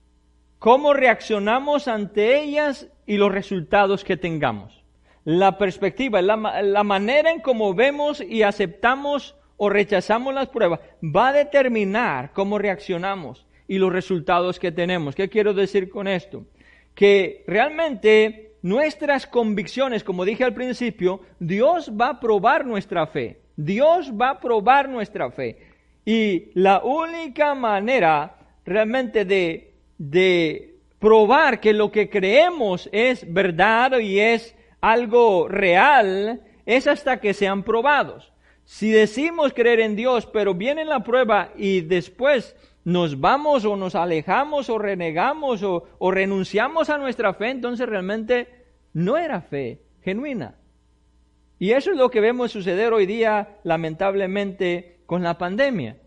cómo reaccionamos ante ellas y los resultados que tengamos. La perspectiva, la, la manera en cómo vemos y aceptamos o rechazamos las pruebas va a determinar cómo reaccionamos y los resultados que tenemos. ¿Qué quiero decir con esto? Que realmente nuestras convicciones, como dije al principio, Dios va a probar nuestra fe. Dios va a probar nuestra fe. Y la única manera realmente de, de probar que lo que creemos es verdad y es algo real es hasta que sean probados. Si decimos creer en Dios, pero viene la prueba y después nos vamos o nos alejamos o renegamos o, o renunciamos a nuestra fe, entonces realmente no era fe genuina. Y eso es lo que vemos suceder hoy día, lamentablemente, con la pandemia.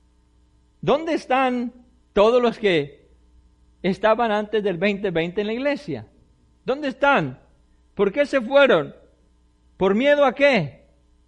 ¿Dónde están todos los que estaban antes del veinte veinte en la iglesia? ¿Dónde están? ¿Por qué se fueron? ¿Por miedo a qué?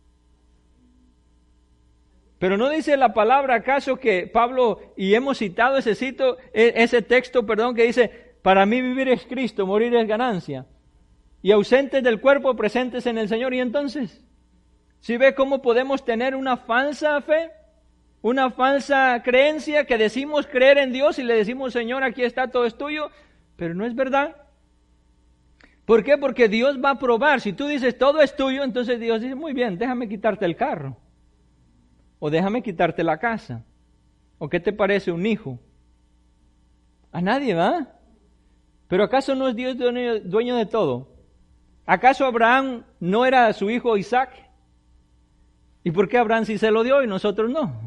Pero no dice la palabra, ¿acaso que Pablo, y hemos citado ese, cito, ese texto, perdón, que dice, para mí vivir es Cristo, morir es ganancia? Y ausentes del cuerpo, presentes en el Señor. Y entonces, ¿sí ve cómo podemos tener una falsa fe? Una falsa creencia que decimos creer en Dios y le decimos, Señor, aquí está, todo es tuyo, pero no es verdad. ¿Por qué? Porque Dios va a probar. Si tú dices todo es tuyo, entonces Dios dice, muy bien, déjame quitarte el carro. O déjame quitarte la casa. ¿O qué te parece un hijo? A nadie, ¿va? ¿Pero acaso no es Dios dueño, dueño de todo? ¿Acaso Abraham no era su hijo Isaac? ¿Y por qué Abraham sí se lo dio y nosotros no?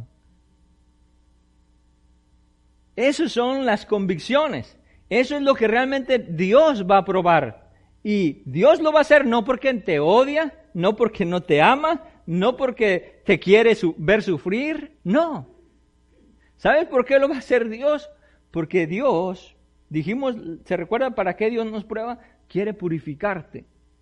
Esas son las convicciones. Eso es lo que realmente Dios va a probar. Y Dios lo va a hacer no porque te odia, no porque no te ama, no porque te quiere su- ver sufrir, no. ¿Sabes por qué lo va a hacer Dios? Porque Dios, dijimos, ¿se recuerda para qué Dios nos prueba? Quiere purificarte.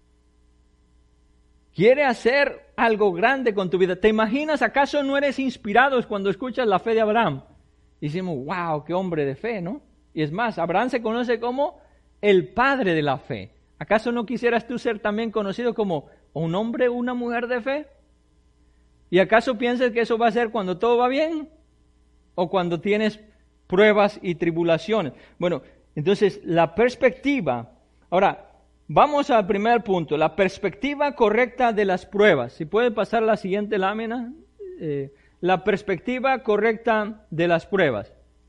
Quiere hacer algo grande con tu vida. ¿Te imaginas? ¿Acaso no eres inspirado cuando escuchas la fe de Abraham? Y decimos, wow, qué hombre de fe, ¿no? Y es más, Abraham se conoce como el padre de la fe. ¿Acaso no quisieras tú ser también conocido como un hombre o una mujer de fe? ¿Y acaso piensas que eso va a ser cuando todo va bien? ¿O cuando tienes pruebas y tribulaciones? Bueno, entonces la perspectiva. Ahora, vamos al primer punto, la perspectiva correcta de las pruebas. Si puede pasar la siguiente lámina. Eh, la perspectiva correcta de las pruebas.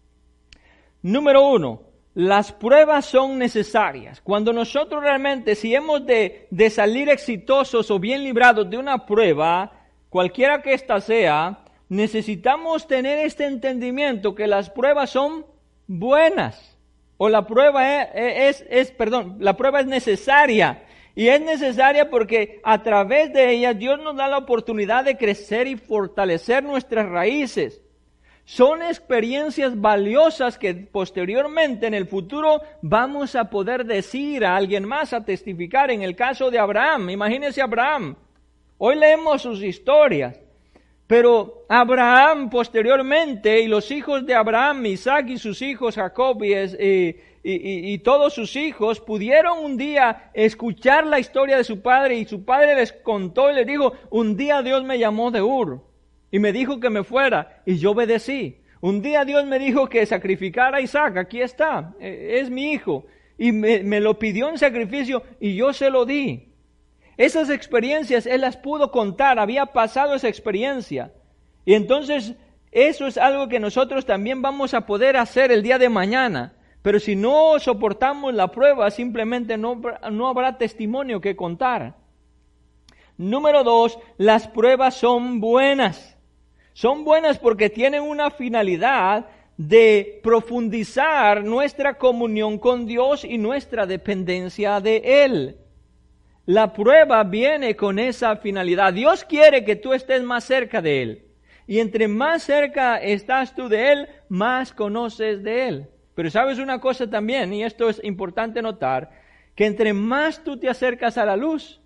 Número uno, las pruebas son necesarias. Cuando nosotros realmente, si hemos de, de salir exitosos o bien librados de una prueba, cualquiera que ésta sea, necesitamos tener este entendimiento que las pruebas son buenas. O la prueba es, es, es, perdón, la prueba es necesaria. Y es necesaria porque a través de ella Dios nos da la oportunidad de crecer y fortalecer nuestras raíces. Son experiencias valiosas que posteriormente en el futuro vamos a poder decir a alguien más, a testificar. En el caso de Abraham, imagínense Abraham. Hoy leemos sus historias. Pero Abraham posteriormente, y los hijos de Abraham, Isaac y sus hijos, Jacob y, y, y, y todos sus hijos, pudieron un día escuchar la historia de su padre, y su padre les contó y les dijo, un día Dios me llamó de Ur, y me dijo que me fuera, y yo obedecí. Un día Dios me dijo que sacrificara a Isaac, aquí está, es mi hijo, y me, me lo pidió en sacrificio, y yo se lo di. Esas experiencias él las pudo contar, había pasado esa experiencia. Y entonces eso es algo que nosotros también vamos a poder hacer el día de mañana. Pero si no soportamos la prueba, simplemente no, no habrá testimonio que contar. Número dos, las pruebas son buenas. Son buenas porque tienen una finalidad de profundizar nuestra comunión con Dios y nuestra dependencia de Él. La prueba viene con esa finalidad. Dios quiere que tú estés más cerca de Él. Y entre más cerca estás tú de Él, más conoces de Él. Pero sabes una cosa también, y esto es importante notar, que entre más tú te acercas a la luz,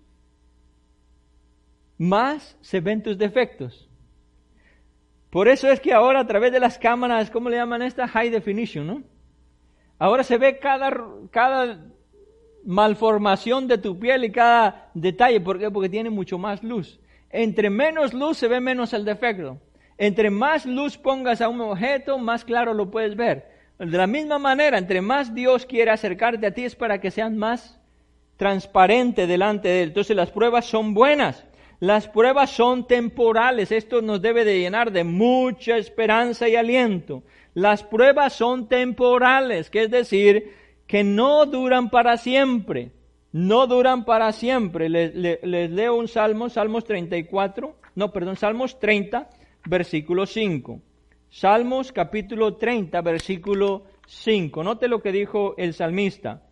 más se ven tus defectos. Por eso es que ahora a través de las cámaras, ¿cómo le llaman esta? High definition, ¿no? Ahora se ve cada... cada malformación de tu piel y cada detalle. ¿Por qué? Porque tiene mucho más luz. Entre menos luz se ve menos el defecto. Entre más luz pongas a un objeto, más claro lo puedes ver. De la misma manera, entre más Dios quiere acercarte a ti es para que seas más transparente delante de Él. Entonces las pruebas son buenas. Las pruebas son temporales. Esto nos debe de llenar de mucha esperanza y aliento. Las pruebas son temporales, que es decir, que no duran para siempre, no duran para siempre. Les, les, les leo un salmo, Salmos treinta y cuatro, no, perdón, Salmos treinta, versículo cinco. Salmos capítulo treinta, versículo cinco. Note lo que dijo el salmista.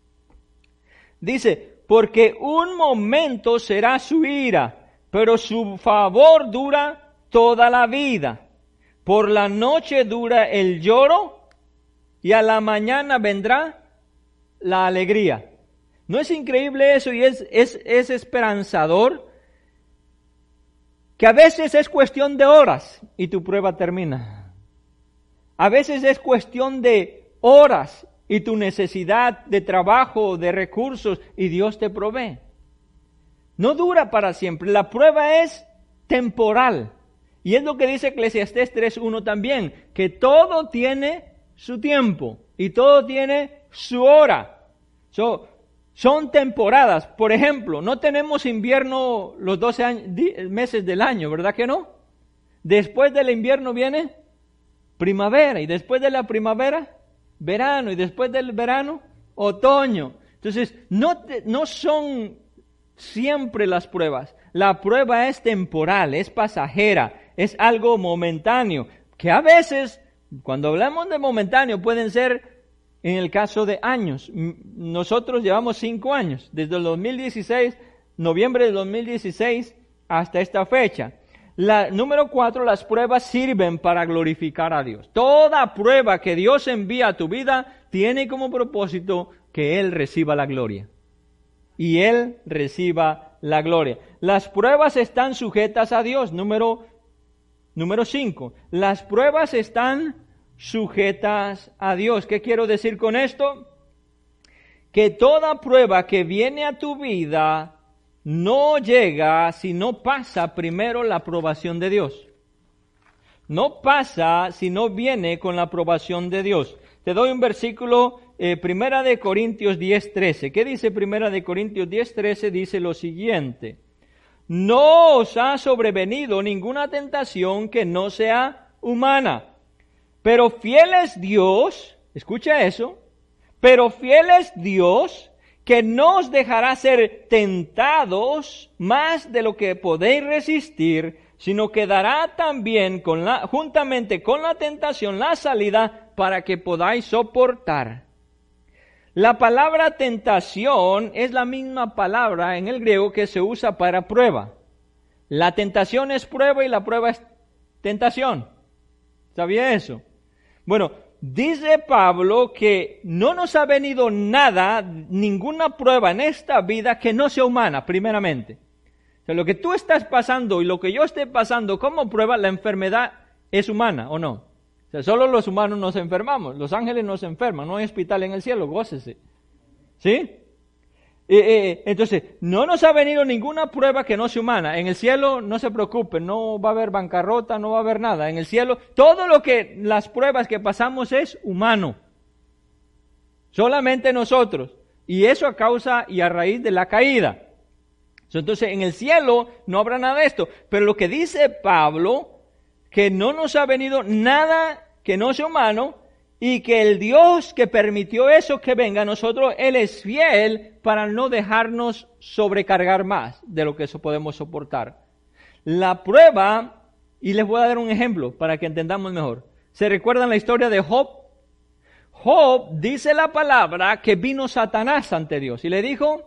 Dice, porque un momento será su ira, pero su favor dura toda la vida. Por la noche dura el lloro y a la mañana vendrá la alegría. ¿No es increíble eso? Y es, es, es esperanzador. Que a veces es cuestión de horas y tu prueba termina. A veces es cuestión de horas y tu necesidad de trabajo, de recursos, y Dios te provee. No dura para siempre. La prueba es temporal. Y es lo que dice Eclesiastés tres uno también, que todo tiene su tiempo y todo tiene su hora. So, son temporadas. Por ejemplo, no tenemos invierno los doce años, meses del año, ¿verdad que no? Después del invierno viene primavera, y después de la primavera, verano, y después del verano, otoño. Entonces, no, te, no son siempre las pruebas. La prueba es temporal, es pasajera, es algo momentáneo, que a veces, cuando hablamos de momentáneo, pueden ser, en el caso de años. Nosotros llevamos cinco años, desde el dos mil dieciséis, noviembre del dos mil dieciséis, hasta esta fecha. La, número cuatro, las pruebas sirven para glorificar a Dios. Toda prueba que Dios envía a tu vida tiene como propósito que Él reciba la gloria. Y Él reciba la gloria. Las pruebas están sujetas a Dios. Número, número cinco, las pruebas están sujetas a Dios. ¿Qué quiero decir con esto? Que toda prueba que viene a tu vida no llega si no pasa primero la aprobación de Dios. No pasa si no viene con la aprobación de Dios. Te doy un versículo, eh, Primera de Corintios diez, trece. ¿Qué dice Primera de Corintios diez, trece? Dice lo siguiente: no os ha sobrevenido ninguna tentación que no sea humana, pero fiel es Dios, escucha eso, pero fiel es Dios, que no os dejará ser tentados más de lo que podéis resistir, sino que dará también con la, juntamente con la tentación la salida para que podáis soportar. La palabra tentación es la misma palabra en el griego que se usa para prueba. La tentación es prueba y la prueba es tentación. ¿Sabía eso? Bueno, dice Pablo que no nos ha venido nada, ninguna prueba en esta vida que no sea humana, primeramente. O sea, lo que tú estás pasando y lo que yo esté pasando como prueba, la enfermedad es humana, ¿o no? O sea, solo los humanos nos enfermamos, los ángeles no se enferman, no hay hospital en el cielo, gócese. ¿Sí? Eh, eh, entonces, no nos ha venido ninguna prueba que no sea humana. En el cielo, no se preocupen, no va a haber bancarrota, no va a haber nada. En el cielo, todo lo que, las pruebas que pasamos es humano. Solamente nosotros. Y eso a causa y a raíz de la caída. Entonces, en el cielo no habrá nada de esto. Pero lo que dice Pablo, que no nos ha venido nada que no sea humano, y que el Dios que permitió eso que venga a nosotros, Él es fiel para no dejarnos sobrecargar más de lo que eso podemos soportar. La prueba, y les voy a dar un ejemplo para que entendamos mejor. ¿Se recuerdan la historia de Job? Job dice la palabra que vino Satanás ante Dios y le dijo,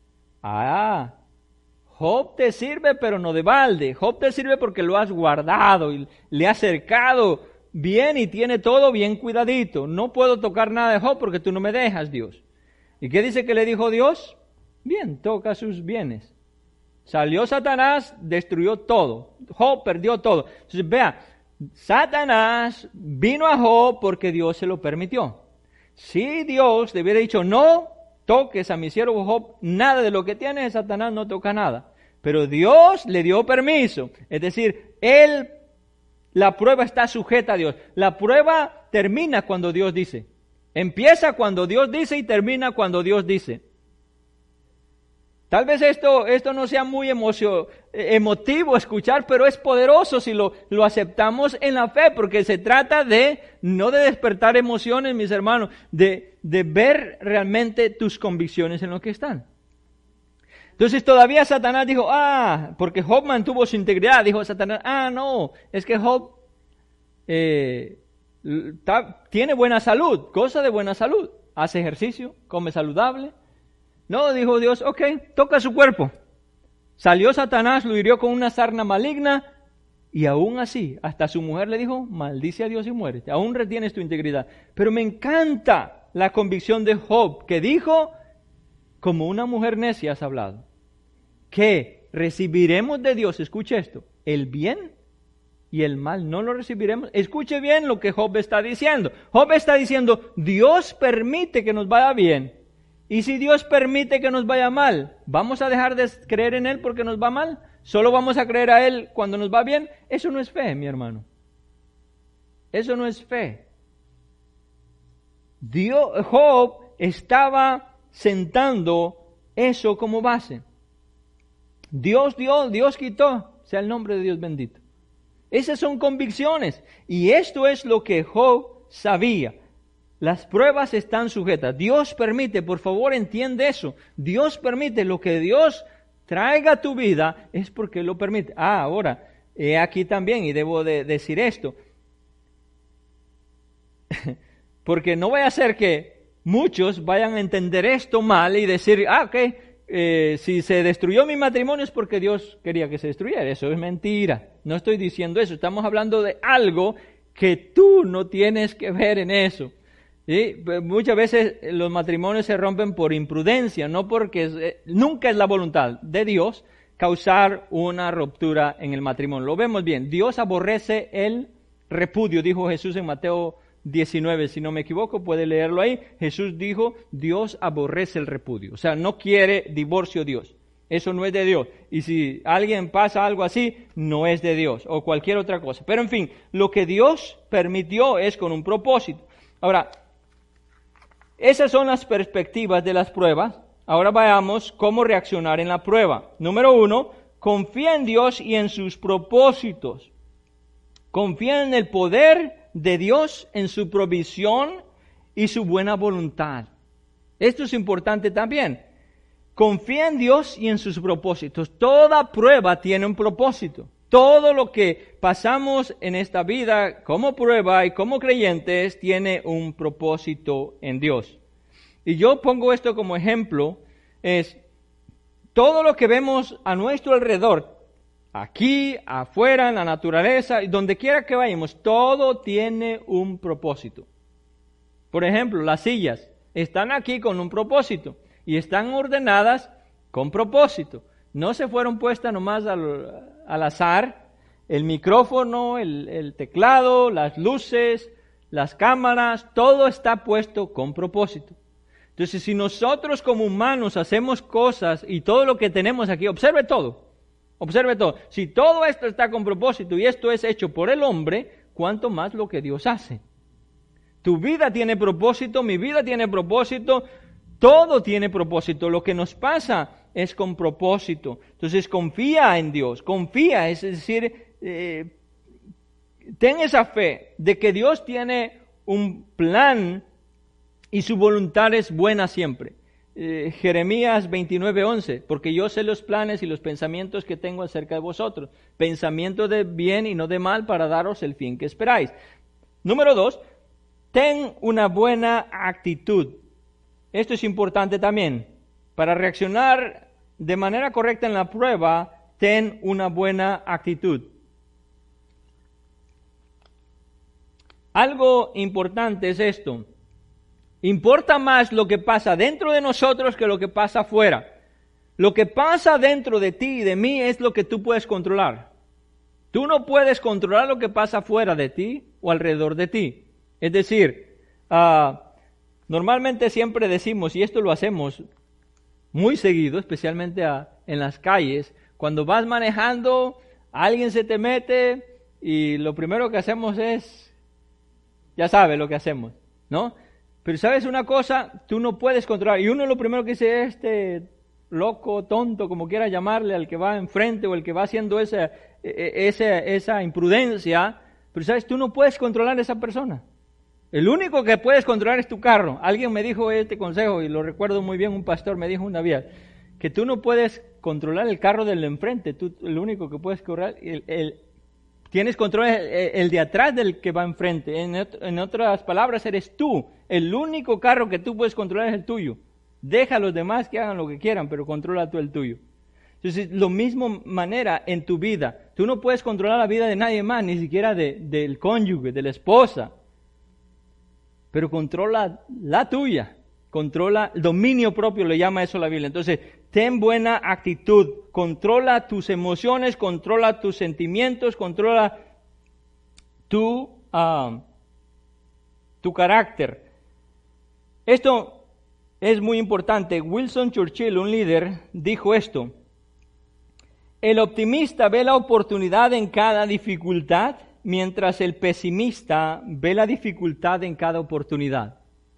ah, Job te sirve pero no de balde. Job te sirve porque lo has guardado y le has cercado bien y tiene todo bien cuidadito. No puedo tocar nada de Job porque tú no me dejas, Dios. ¿Y qué dice que le dijo Dios? Bien, toca sus bienes. Salió Satanás, destruyó todo. Job perdió todo. Entonces, vea, Satanás vino a Job porque Dios se lo permitió. Si Dios le hubiera dicho, no toques a mi siervo Job, nada de lo que tiene, Satanás no toca nada. Pero Dios le dio permiso. Es decir, él, la prueba está sujeta a Dios. La prueba termina cuando Dios dice. Empieza cuando Dios dice y termina cuando Dios dice. Tal vez esto, esto no sea muy emocio, emotivo escuchar, pero es poderoso si lo, lo aceptamos en la fe, porque se trata de, no de despertar emociones, mis hermanos, de, de ver realmente tus convicciones en lo que están. Entonces todavía Satanás dijo, ah, porque Job mantuvo su integridad, dijo Satanás, ah, no, es que Job eh, ta, tiene buena salud, goza de buena salud, hace ejercicio, come saludable. No, dijo Dios, ok, toca su cuerpo. Salió Satanás, lo hirió con una sarna maligna, y aún así, hasta su mujer le dijo, maldice a Dios y muérete, aún retienes tu integridad. Pero me encanta la convicción de Job, que dijo, como una mujer necia has hablado, que recibiremos de Dios, escuche esto, el bien y el mal no lo recibiremos. Escuche bien lo que Job está diciendo. Job está diciendo, Dios permite que nos vaya bien. Y si Dios permite que nos vaya mal, ¿vamos a dejar de creer en Él porque nos va mal? ¿Solo vamos a creer a Él cuando nos va bien? Eso no es fe, mi hermano. Eso no es fe. Dios, Job estaba sentando eso como base. Dios dio, Dios quitó, sea el nombre de Dios bendito. Esas son convicciones. Y esto es lo que Job sabía. Las pruebas están sujetas. Dios permite, por favor entiende eso. Dios permite, lo que Dios traiga a tu vida es porque lo permite. Ah, ahora, he aquí también, y debo de decir esto. Porque no vaya a ser que muchos vayan a entender esto mal y decir, ah, ok, eh, si se destruyó mi matrimonio es porque Dios quería que se destruyera. Eso es mentira. No estoy diciendo eso. Estamos hablando de algo que tú no tienes que ver en eso. ¿Sí? Muchas veces los matrimonios se rompen por imprudencia, no porque es, nunca es la voluntad de Dios causar una ruptura en el matrimonio. Lo vemos bien. Dios aborrece el repudio, dijo Jesús en Mateo diecinueve, si no me equivoco, puede leerlo ahí. Jesús dijo, Dios aborrece el repudio, o sea, no quiere divorcio Dios. Eso no es de Dios. Y si alguien pasa algo así, no es de Dios o cualquier otra cosa. Pero en fin, lo que Dios permitió es con un propósito. Ahora, esas son las perspectivas de las pruebas. Ahora veamos cómo reaccionar en la prueba. Número uno, confía en Dios y en sus propósitos. Confía en el poder de Dios, en su provisión y su buena voluntad. Esto es importante también. Confía en Dios y en sus propósitos. Toda prueba tiene un propósito. Todo lo que pasamos en esta vida como prueba y como creyentes tiene un propósito en Dios. Y yo pongo esto como ejemplo, es todo lo que vemos a nuestro alrededor, aquí, afuera, en la naturaleza, y donde quiera que vayamos, todo tiene un propósito. Por ejemplo, las sillas están aquí con un propósito y están ordenadas con propósito. No se fueron puestas nomás al, al azar. El micrófono, el, el teclado, las luces, las cámaras, todo está puesto con propósito. Entonces, si nosotros como humanos hacemos cosas y todo lo que tenemos aquí, observe todo, observe todo. Si todo esto está con propósito y esto es hecho por el hombre, ¿cuánto más lo que Dios hace? Tu vida tiene propósito, mi vida tiene propósito, todo tiene propósito. Lo que nos pasa es con propósito. Entonces, confía en Dios, confía, es decir, eh, ten esa fe de que Dios tiene un plan y su voluntad es buena siempre. Eh, Jeremías veintinueve once, porque yo sé los planes y los pensamientos que tengo acerca de vosotros, pensamientos de bien y no de mal para daros el fin que esperáis. Número dos, ten una buena actitud. Esto es importante también. Para reaccionar de manera correcta en la prueba, ten una buena actitud. Algo importante es esto. Importa más lo que pasa dentro de nosotros que lo que pasa afuera. Lo que pasa dentro de ti y de mí es lo que tú puedes controlar. Tú no puedes controlar lo que pasa fuera de ti o alrededor de ti. Es decir, uh, normalmente siempre decimos, y esto lo hacemos muy seguido, especialmente a, en las calles, cuando vas manejando, alguien se te mete y lo primero que hacemos es, ya sabes lo que hacemos, ¿no? Pero ¿sabes una cosa? Tú no puedes controlar. Y uno lo primero que dice, este loco, tonto, como quiera llamarle, al que va enfrente o el que va haciendo esa, esa, esa imprudencia. Pero ¿sabes? Tú no puedes controlar a esa persona. El único que puedes controlar es tu carro. Alguien me dijo este consejo y lo recuerdo muy bien, un pastor me dijo una vez, que tú no puedes controlar el carro del de enfrente. Tú, el único que puedes controlar, el, el, tienes control el, el de atrás del que va enfrente. En, en otras palabras, eres tú. El único carro que tú puedes controlar es el tuyo. Deja a los demás que hagan lo que quieran, pero controla tú el tuyo. Entonces, lo mismo manera en tu vida. Tú no puedes controlar la vida de nadie más, ni siquiera de, del cónyuge, de la esposa. Pero controla la tuya. Controla el dominio propio, le llama eso la Biblia. Entonces, ten buena actitud. Controla tus emociones, controla tus sentimientos, controla tu, uh, tu carácter. Esto es muy importante. Winston Churchill, un líder, dijo esto. El optimista ve la oportunidad en cada dificultad, mientras el pesimista ve la dificultad en cada oportunidad.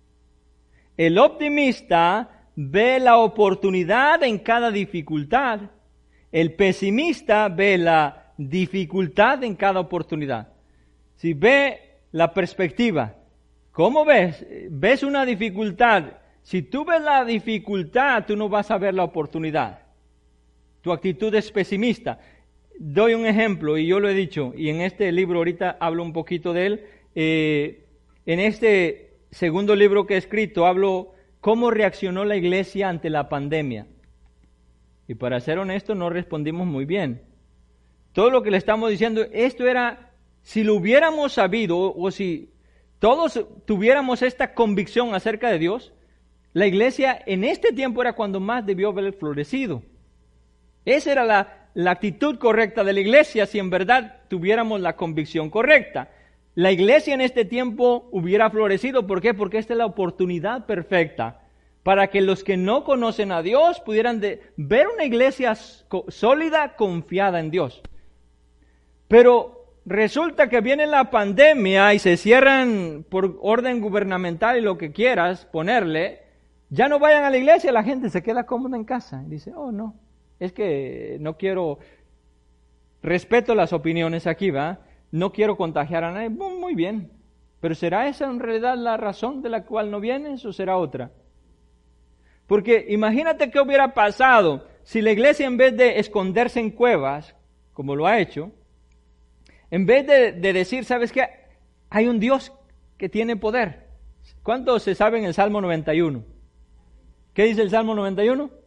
El optimista ve la oportunidad en cada dificultad. El pesimista ve la dificultad en cada oportunidad. Si ve la perspectiva, ¿cómo ves? ¿Ves una dificultad? Si tú ves la dificultad, tú no vas a ver la oportunidad. Tu actitud es pesimista. Doy un ejemplo, y yo lo he dicho, y en este libro ahorita hablo un poquito de él. Eh, en este segundo libro que he escrito, hablo cómo reaccionó la iglesia ante la pandemia. Y para ser honesto, no respondimos muy bien. Todo lo que le estamos diciendo, esto era, si lo hubiéramos sabido, o, o si todos tuviéramos esta convicción acerca de Dios, la iglesia en este tiempo era cuando más debió haber florecido. Esa era la, la actitud correcta de la iglesia si en verdad tuviéramos la convicción correcta. La iglesia en este tiempo hubiera florecido. ¿Por qué? Porque esta es la oportunidad perfecta para que los que no conocen a Dios pudieran de ver una iglesia sólida, confiada en Dios. Pero resulta que viene la pandemia y se cierran por orden gubernamental y lo que quieras ponerle, ya no vayan a la iglesia, la gente se queda cómoda en casa. Y dice, oh no, es que no quiero, respeto las opiniones aquí, ¿va? No quiero contagiar a nadie. Muy bien, pero ¿será esa en realidad la razón de la cual no vienes o será otra? Porque imagínate qué hubiera pasado si la iglesia, en vez de esconderse en cuevas, como lo ha hecho, en vez de, de decir, ¿sabes qué? Hay un Dios que tiene poder. ¿Cuántos se saben el Salmo noventa y uno? ¿Qué dice el Salmo noventa y uno?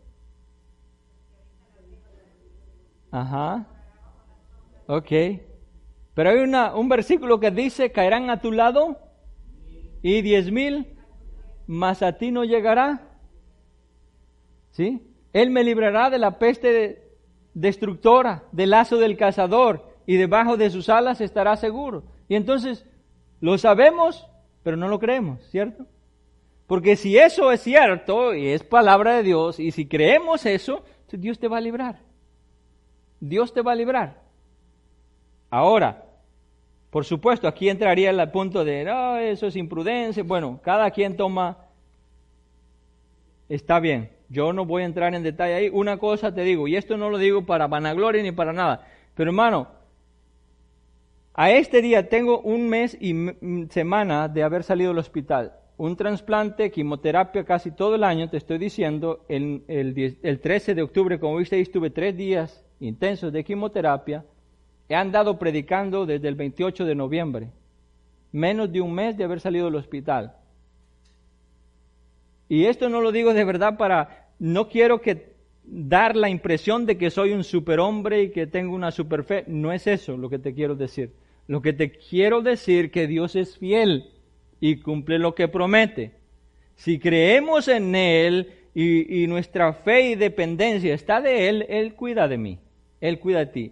Ajá. Ok. Pero hay una, un versículo que dice, caerán a tu lado y diez mil, mas a ti no llegará. ¿Sí? Él me librará de la peste destructora, del lazo del cazador, y debajo de sus alas estará seguro. Y entonces, lo sabemos, pero no lo creemos, ¿cierto? Porque si eso es cierto, y es palabra de Dios, y si creemos eso, Dios te va a librar. Dios te va a librar. Ahora, por supuesto, aquí entraría el punto de, no, eso es imprudencia. Bueno, cada quien toma, está bien. Yo no voy a entrar en detalle ahí. Una cosa te digo, y esto no lo digo para vanagloria ni para nada, pero hermano, a este día tengo un mes y semana de haber salido del hospital. Un trasplante, quimioterapia casi todo el año, te estoy diciendo, el, el, el trece de octubre, como visteis, tuve tres días intensos de quimioterapia. He andado predicando desde el veintiocho de noviembre, menos de un mes de haber salido del hospital. Y esto no lo digo de verdad para, no quiero que dar la impresión de que soy un superhombre y que tengo una super fe. No es eso lo que te quiero decir. Lo que te quiero decir es que Dios es fiel y cumple lo que promete. Si creemos en Él y, y nuestra fe y dependencia está de Él, Él cuida de mí, Él cuida de ti.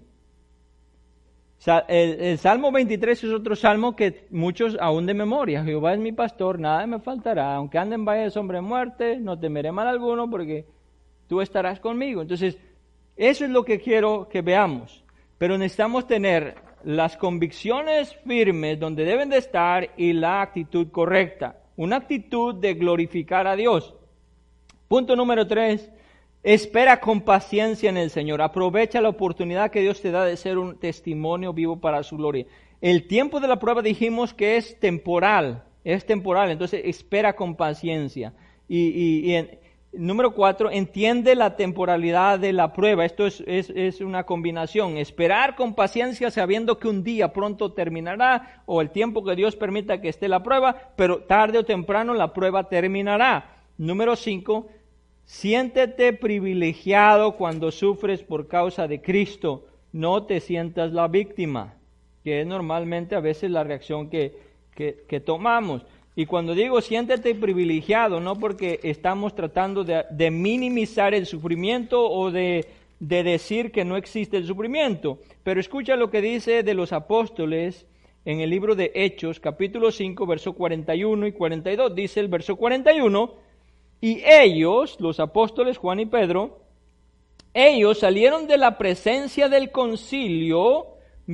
El, el Salmo veintitrés es otro salmo que muchos aún de memoria. Jehová es mi pastor, nada me faltará. Aunque ande en valle de sombra de muerte, no temeré mal alguno porque tú estarás conmigo. Entonces, eso es lo que quiero que veamos. Pero necesitamos tener las convicciones firmes donde deben de estar y la actitud correcta. Una actitud de glorificar a Dios. Punto número tres. Espera con paciencia en el Señor. Aprovecha la oportunidad que Dios te da de ser un testimonio vivo para su gloria. El tiempo de la prueba dijimos que es temporal. Es temporal. Entonces espera con paciencia. Y, y, y en, número cuatro, entiende la temporalidad de la prueba. Esto es, es, es una combinación. Esperar con paciencia sabiendo que un día pronto terminará o el tiempo que Dios permita que esté la prueba, pero tarde o temprano la prueba terminará. Número cinco, siéntete privilegiado cuando sufres por causa de Cristo. No te sientas la víctima, que es normalmente a veces la reacción que, que, que tomamos. Y cuando digo siéntete privilegiado, no porque estamos tratando de, de minimizar el sufrimiento o de, de decir que no existe el sufrimiento. Pero escucha lo que dice de los apóstoles en el libro de Hechos, capítulo cinco, verso cuarenta y uno y cuarenta y dos. Dice el verso cuarenta y uno, y ellos, los apóstoles Juan y Pedro, ellos salieron de la presencia del concilio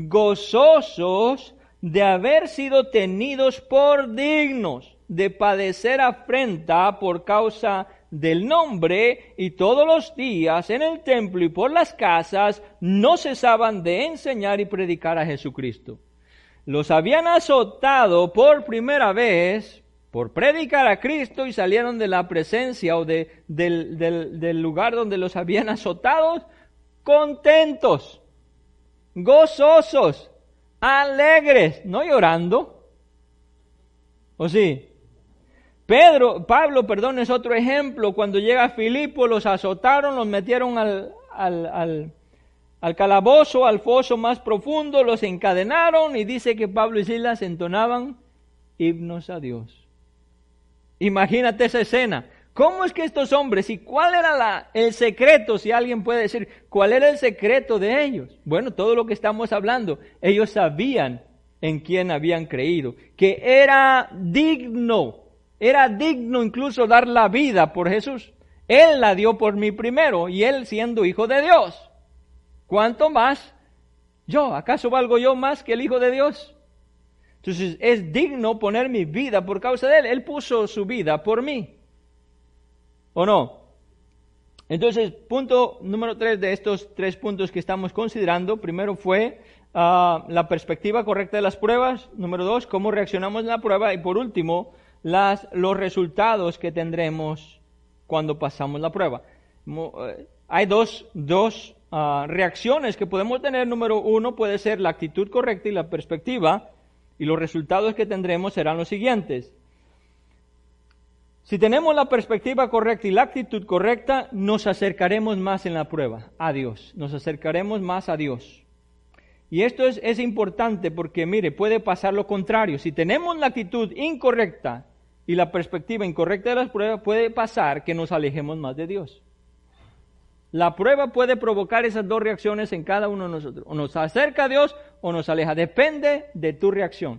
gozosos de haber sido tenidos por dignos de padecer afrenta por causa del nombre, y todos los días en el templo y por las casas no cesaban de enseñar y predicar a Jesucristo. Los habían azotado por primera vez por predicar a Cristo y salieron de la presencia o de, del, del, del lugar donde los habían azotado contentos, gozosos, alegres, no llorando. ¿O sí? Pedro, Pablo, perdón, es otro ejemplo. Cuando llega a Filipo, los azotaron, los metieron al, al, al, al calabozo, al foso más profundo, los encadenaron y dice que Pablo y Silas entonaban himnos a Dios. Imagínate esa escena. ¿Cómo es que estos hombres, y cuál era la, el secreto, si alguien puede decir, cuál era el secreto de ellos? Bueno, todo lo que estamos hablando, ellos sabían en quién habían creído, que era digno, era digno incluso dar la vida por Jesús. Él la dio por mí primero, y Él siendo Hijo de Dios. ¿Cuánto más yo? ¿Acaso valgo yo más que el Hijo de Dios? Entonces es digno poner mi vida por causa de Él. Él puso su vida por mí. ¿O no? Entonces, punto número tres de estos tres puntos que estamos considerando. Primero fue uh, la perspectiva correcta de las pruebas. Número dos, cómo reaccionamos en la prueba. Y por último, las, los resultados que tendremos cuando pasamos la prueba. Hay dos, dos uh, reacciones que podemos tener. Número uno puede ser la actitud correcta y la perspectiva, y los resultados que tendremos serán los siguientes. Si tenemos la perspectiva correcta y la actitud correcta, nos acercaremos más en la prueba a Dios, nos acercaremos más a Dios. Y esto es, es importante porque, mire, puede pasar lo contrario. Si tenemos la actitud incorrecta y la perspectiva incorrecta de las pruebas, puede pasar que nos alejemos más de Dios. La prueba puede provocar esas dos reacciones en cada uno de nosotros. O nos acerca a Dios o nos aleja. Depende de tu reacción.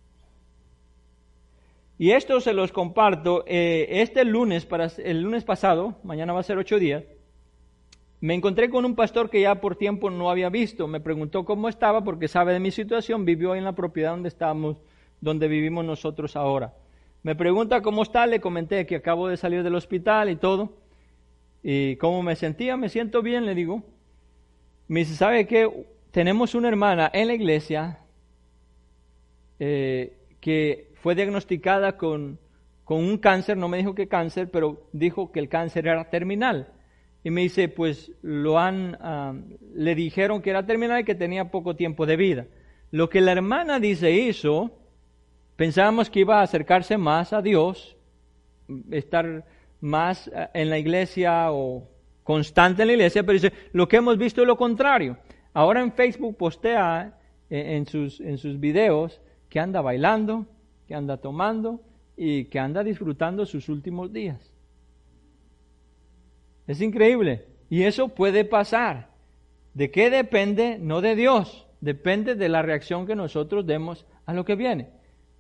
Y esto se los comparto. Eh, este lunes, para el lunes pasado, mañana va a ser ocho días, me encontré con un pastor que ya por tiempo no había visto. Me preguntó cómo estaba porque sabe de mi situación. Vivió en la propiedad donde estamos, donde vivimos nosotros ahora. Me pregunta cómo está. Le comenté que acabo de salir del hospital y todo. Y cómo me sentía. Me siento bien, le digo. Me dice, ¿sabe qué? Tenemos una hermana en la iglesia eh, que fue diagnosticada con, con un cáncer. No me dijo qué cáncer, pero dijo que el cáncer era terminal. Y me dice, pues lo han, uh, le dijeron que era terminal y que tenía poco tiempo de vida. Lo que la hermana dice hizo, pensábamos que iba a acercarse más a Dios, estar más uh, en la iglesia o constante en la iglesia, pero dice, lo que hemos visto es lo contrario. Ahora en Facebook postea eh, en sus, en sus videos que anda bailando, que anda tomando y que anda disfrutando sus últimos días. Es increíble. Y eso puede pasar. ¿De qué depende? No de Dios. Depende de la reacción que nosotros demos a lo que viene.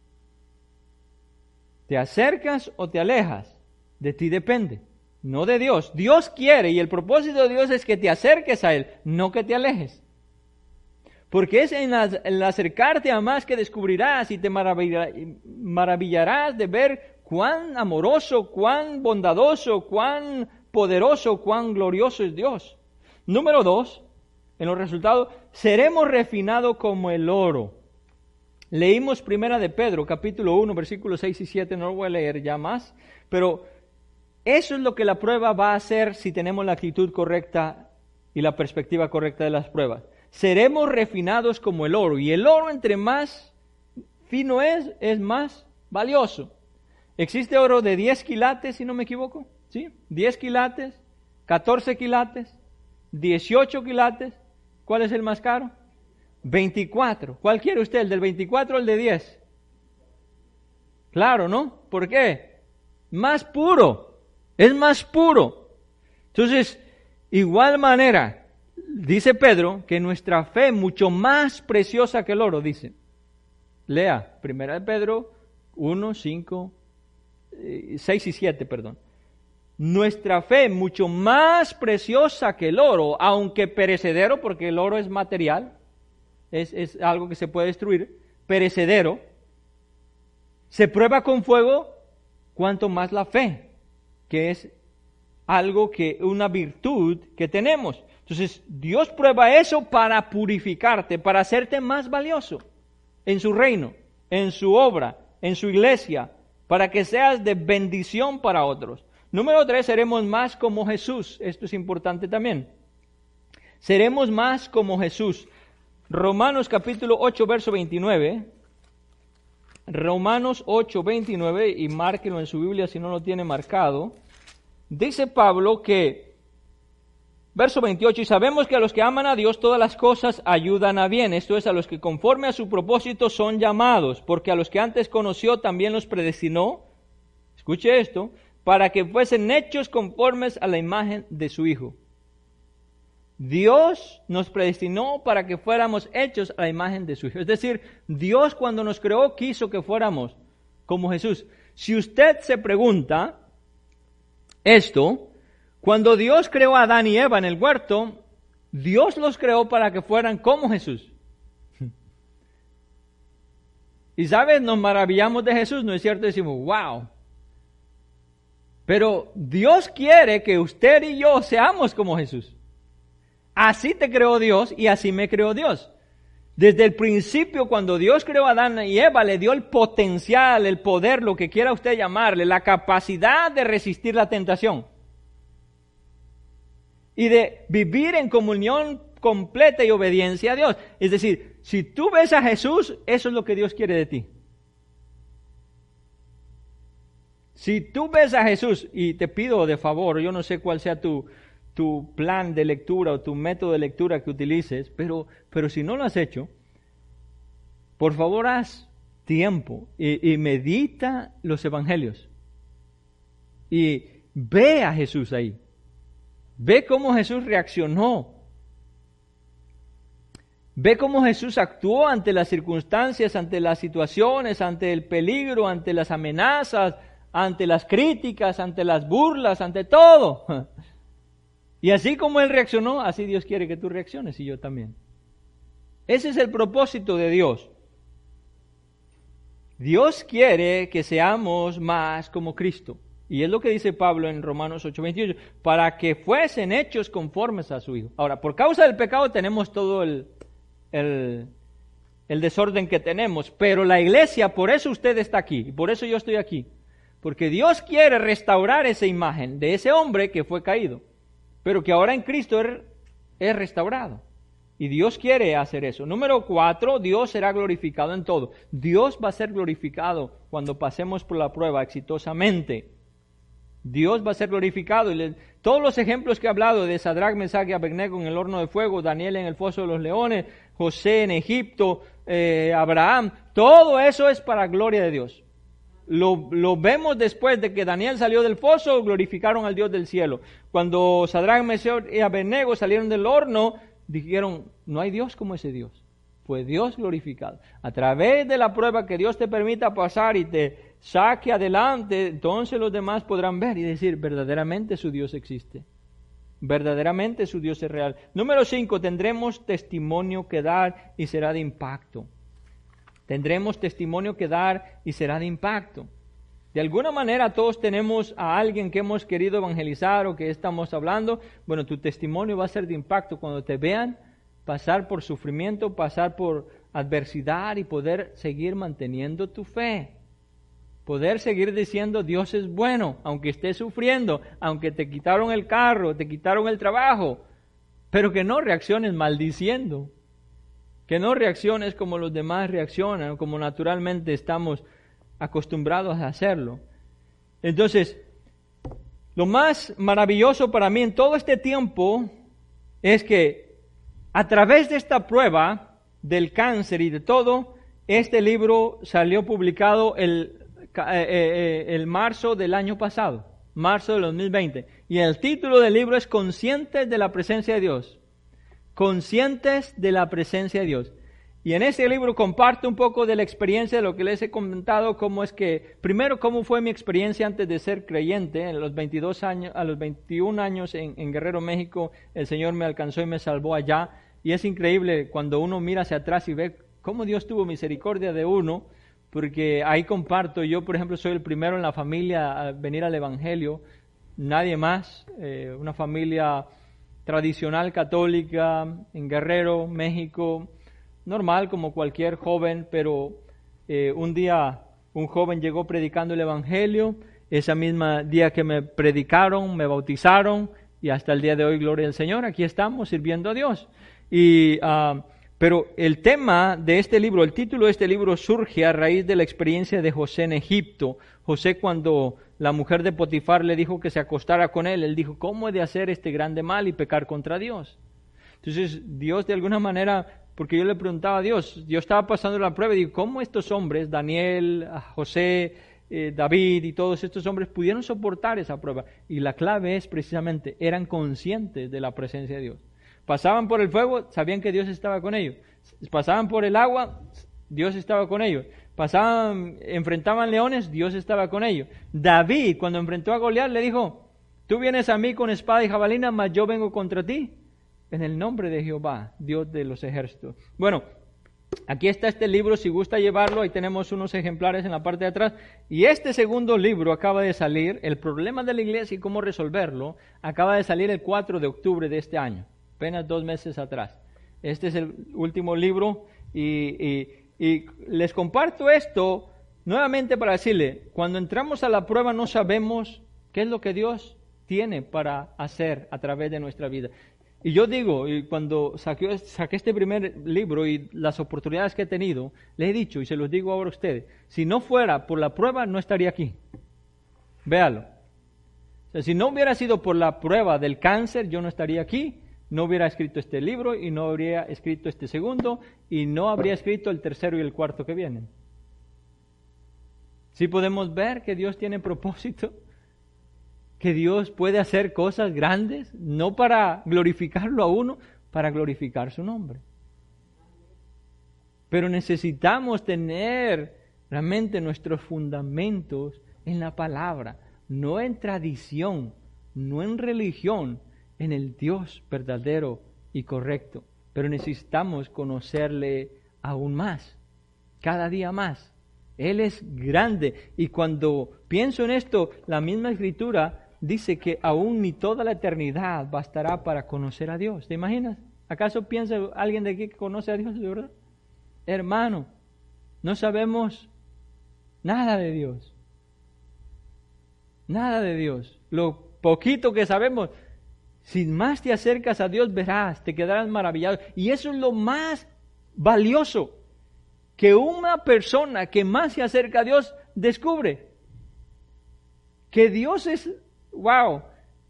¿Te acercas o te alejas? De ti depende. No de Dios. Dios quiere, y el propósito de Dios es que te acerques a Él, no que te alejes. Porque es en, las, en acercarte a más que descubrirás y te maravilla, maravillarás de ver cuán amoroso, cuán bondadoso, cuán poderoso, cuán glorioso es Dios. Número dos, en los resultados, seremos refinados como el oro. Leímos Primera de Pedro, capítulo uno, versículos seis y siete, no lo voy a leer ya más, pero eso es lo que la prueba va a hacer si tenemos la actitud correcta y la perspectiva correcta de las pruebas. Seremos refinados como el oro, y el oro entre más fino es, es más valioso. Existe oro de diez quilates, si no me equivoco, ¿sí? diez quilates, catorce quilates, dieciocho quilates. ¿Cuál es el más caro? veinticuatro. ¿Cuál quiere usted, el del veinticuatro o el de diez? Claro, ¿no? ¿Por qué? Más puro, es más puro. Entonces, igual manera, dice Pedro que nuestra fe es mucho más preciosa que el oro, dice. Lea, Primera de Pedro uno, cinco, seis y siete, perdón. Nuestra fe es mucho más preciosa que el oro, aunque perecedero, porque el oro es material, es, es algo que se puede destruir, perecedero. Se prueba con fuego, cuanto más la fe, que es algo que, una virtud que tenemos. Entonces, Dios prueba eso para purificarte, para hacerte más valioso en su reino, en su obra, en su iglesia, para que seas de bendición para otros. Número tres, seremos más como Jesús. Esto es importante también. Seremos más como Jesús. Romanos capítulo ocho, verso veintinueve. Romanos ocho, veintinueve, y márquenlo en su Biblia si no lo tiene marcado. Dice Pablo que, verso veintiocho, y sabemos que a los que aman a Dios todas las cosas ayudan a bien, esto es, a los que conforme a su propósito son llamados, porque a los que antes conoció también los predestinó, escuche esto, para que fuesen hechos conformes a la imagen de su Hijo. Dios nos predestinó para que fuéramos hechos a la imagen de su Hijo. Es decir, Dios cuando nos creó quiso que fuéramos como Jesús. Si usted se pregunta esto, cuando Dios creó a Adán y Eva en el huerto, Dios los creó para que fueran como Jesús. Y sabes, nos maravillamos de Jesús, ¿no es cierto? Decimos, wow. Pero Dios quiere que usted y yo seamos como Jesús. Así te creó Dios y así me creó Dios. Desde el principio, cuando Dios creó a Adán y Eva, le dio el potencial, el poder, lo que quiera usted llamarle, la capacidad de resistir la tentación. Y de vivir en comunión completa y obediencia a Dios. Es decir, si tú ves a Jesús, eso es lo que Dios quiere de ti. Si tú ves a Jesús, y te pido de favor, yo no sé cuál sea tu, tu plan de lectura o tu método de lectura que utilices, pero, pero si no lo has hecho, por favor haz tiempo y, y medita los evangelios. Y ve a Jesús ahí. Ve cómo Jesús reaccionó. Ve cómo Jesús actuó ante las circunstancias, ante las situaciones, ante el peligro, ante las amenazas, ante las críticas, ante las burlas, ante todo. Y así como Él reaccionó, así Dios quiere que tú reacciones y yo también. Ese es el propósito de Dios. Dios quiere que seamos más como Cristo. Y es lo que dice Pablo en Romanos ocho veintiocho, para que fuesen hechos conformes a su Hijo. Ahora, por causa del pecado tenemos todo el, el, el desorden que tenemos, pero la iglesia, por eso usted está aquí, y por eso yo estoy aquí. Porque Dios quiere restaurar esa imagen de ese hombre que fue caído, pero que ahora en Cristo es, es restaurado. Y Dios quiere hacer eso. Número cuatro, Dios será glorificado en todo. Dios va a ser glorificado cuando pasemos por la prueba exitosamente. Dios va a ser glorificado. Y le, todos los ejemplos que he hablado de Sadrach, Mesach y Abednego en el horno de fuego, Daniel en el foso de los leones, José en Egipto, eh, Abraham, todo eso es para gloria de Dios. Lo, lo vemos después de que Daniel salió del foso, glorificaron al Dios del cielo. Cuando Sadrach, Mesach y Abednego salieron del horno, dijeron, no hay Dios como ese Dios. Fue Dios glorificado. A través de la prueba que Dios te permita pasar y te saque adelante, entonces los demás podrán ver y decir, verdaderamente su Dios existe. Verdaderamente su Dios es real. Número cinco, tendremos testimonio que dar y será de impacto. Tendremos testimonio que dar y será de impacto. De alguna manera todos tenemos a alguien que hemos querido evangelizar o que estamos hablando. Bueno, tu testimonio va a ser de impacto cuando te vean pasar por sufrimiento, pasar por adversidad y poder seguir manteniendo tu fe. Poder seguir diciendo Dios es bueno, aunque estés sufriendo, aunque te quitaron el carro, te quitaron el trabajo, pero que no reacciones maldiciendo. Que no reacciones como los demás reaccionan, como naturalmente estamos acostumbrados a hacerlo. Entonces, lo más maravilloso para mí en todo este tiempo es que a través de esta prueba del cáncer y de todo, este libro salió publicado el, eh, eh, el marzo del año pasado, marzo del dos mil veinte. Y el título del libro es Conscientes de la Presencia de Dios. Conscientes de la Presencia de Dios. Y en ese libro comparto un poco de la experiencia de lo que les he comentado, cómo es que, primero, cómo fue mi experiencia antes de ser creyente. En los veintidós años, a los veintiún años en, en Guerrero, México, el Señor me alcanzó y me salvó allá. Y es increíble cuando uno mira hacia atrás y ve cómo Dios tuvo misericordia de uno, porque ahí comparto, yo por ejemplo soy el primero en la familia a venir al Evangelio, nadie más, eh, una familia tradicional católica en Guerrero, México, normal como cualquier joven, pero eh, un día un joven llegó predicando el Evangelio, ese mismo día que me predicaron, me bautizaron, y hasta el día de hoy, gloria al Señor, aquí estamos sirviendo a Dios. Y, uh, pero el tema de este libro, el título de este libro surge a raíz de la experiencia de José en Egipto. José, cuando la mujer de Potifar le dijo que se acostara con él, él dijo, ¿cómo he de hacer este grande mal y pecar contra Dios? Entonces Dios de alguna manera, porque yo le preguntaba a Dios, yo estaba pasando la prueba y digo, ¿cómo estos hombres, Daniel, José, eh, David y todos estos hombres pudieron soportar esa prueba? Y la clave es precisamente, eran conscientes de la presencia de Dios. Pasaban por el fuego, sabían que Dios estaba con ellos. Pasaban por el agua, Dios estaba con ellos. pasaban, enfrentaban leones, Dios estaba con ellos. David, cuando enfrentó a Goliat, le dijo, tú vienes a mí con espada y jabalina, mas yo vengo contra ti en el nombre de Jehová, Dios de los ejércitos. Bueno, aquí está este libro, si gusta llevarlo, ahí tenemos unos ejemplares en la parte de atrás. Y este segundo libro acaba de salir, El problema de la iglesia y cómo resolverlo, acaba de salir el cuatro de octubre de este año, apenas dos meses atrás. Este es el último libro y, y, y les comparto esto nuevamente para decirle, cuando entramos a la prueba no sabemos qué es lo que Dios tiene para hacer a través de nuestra vida. Y yo digo, y cuando saqué, saqué este primer libro y las oportunidades que he tenido, les he dicho, y se los digo ahora a ustedes, si no fuera por la prueba, no estaría aquí. Véalo. O sea, si no hubiera sido por la prueba del cáncer, yo no estaría aquí, no hubiera escrito este libro, y no habría escrito este segundo, y no habría escrito el tercero y el cuarto que vienen. ¿Sí podemos ver que Dios tiene propósito? Que Dios puede hacer cosas grandes, no para glorificarlo a uno, para glorificar su nombre. Pero necesitamos tener realmente nuestros fundamentos en la palabra, no en tradición, no en religión, en el Dios verdadero y correcto. Pero necesitamos conocerle aún más, cada día más. Él es grande, y cuando pienso en esto, la misma Escritura dice que aún ni toda la eternidad bastará para conocer a Dios. ¿Te imaginas? ¿Acaso piensa alguien de aquí que conoce a Dios de verdad? Hermano, no sabemos nada de Dios. Nada de Dios. Lo poquito que sabemos, si más te acercas a Dios, verás, te quedarás maravillado. Y eso es lo más valioso que una persona que más se acerca a Dios descubre. Que Dios es... ¡Wow!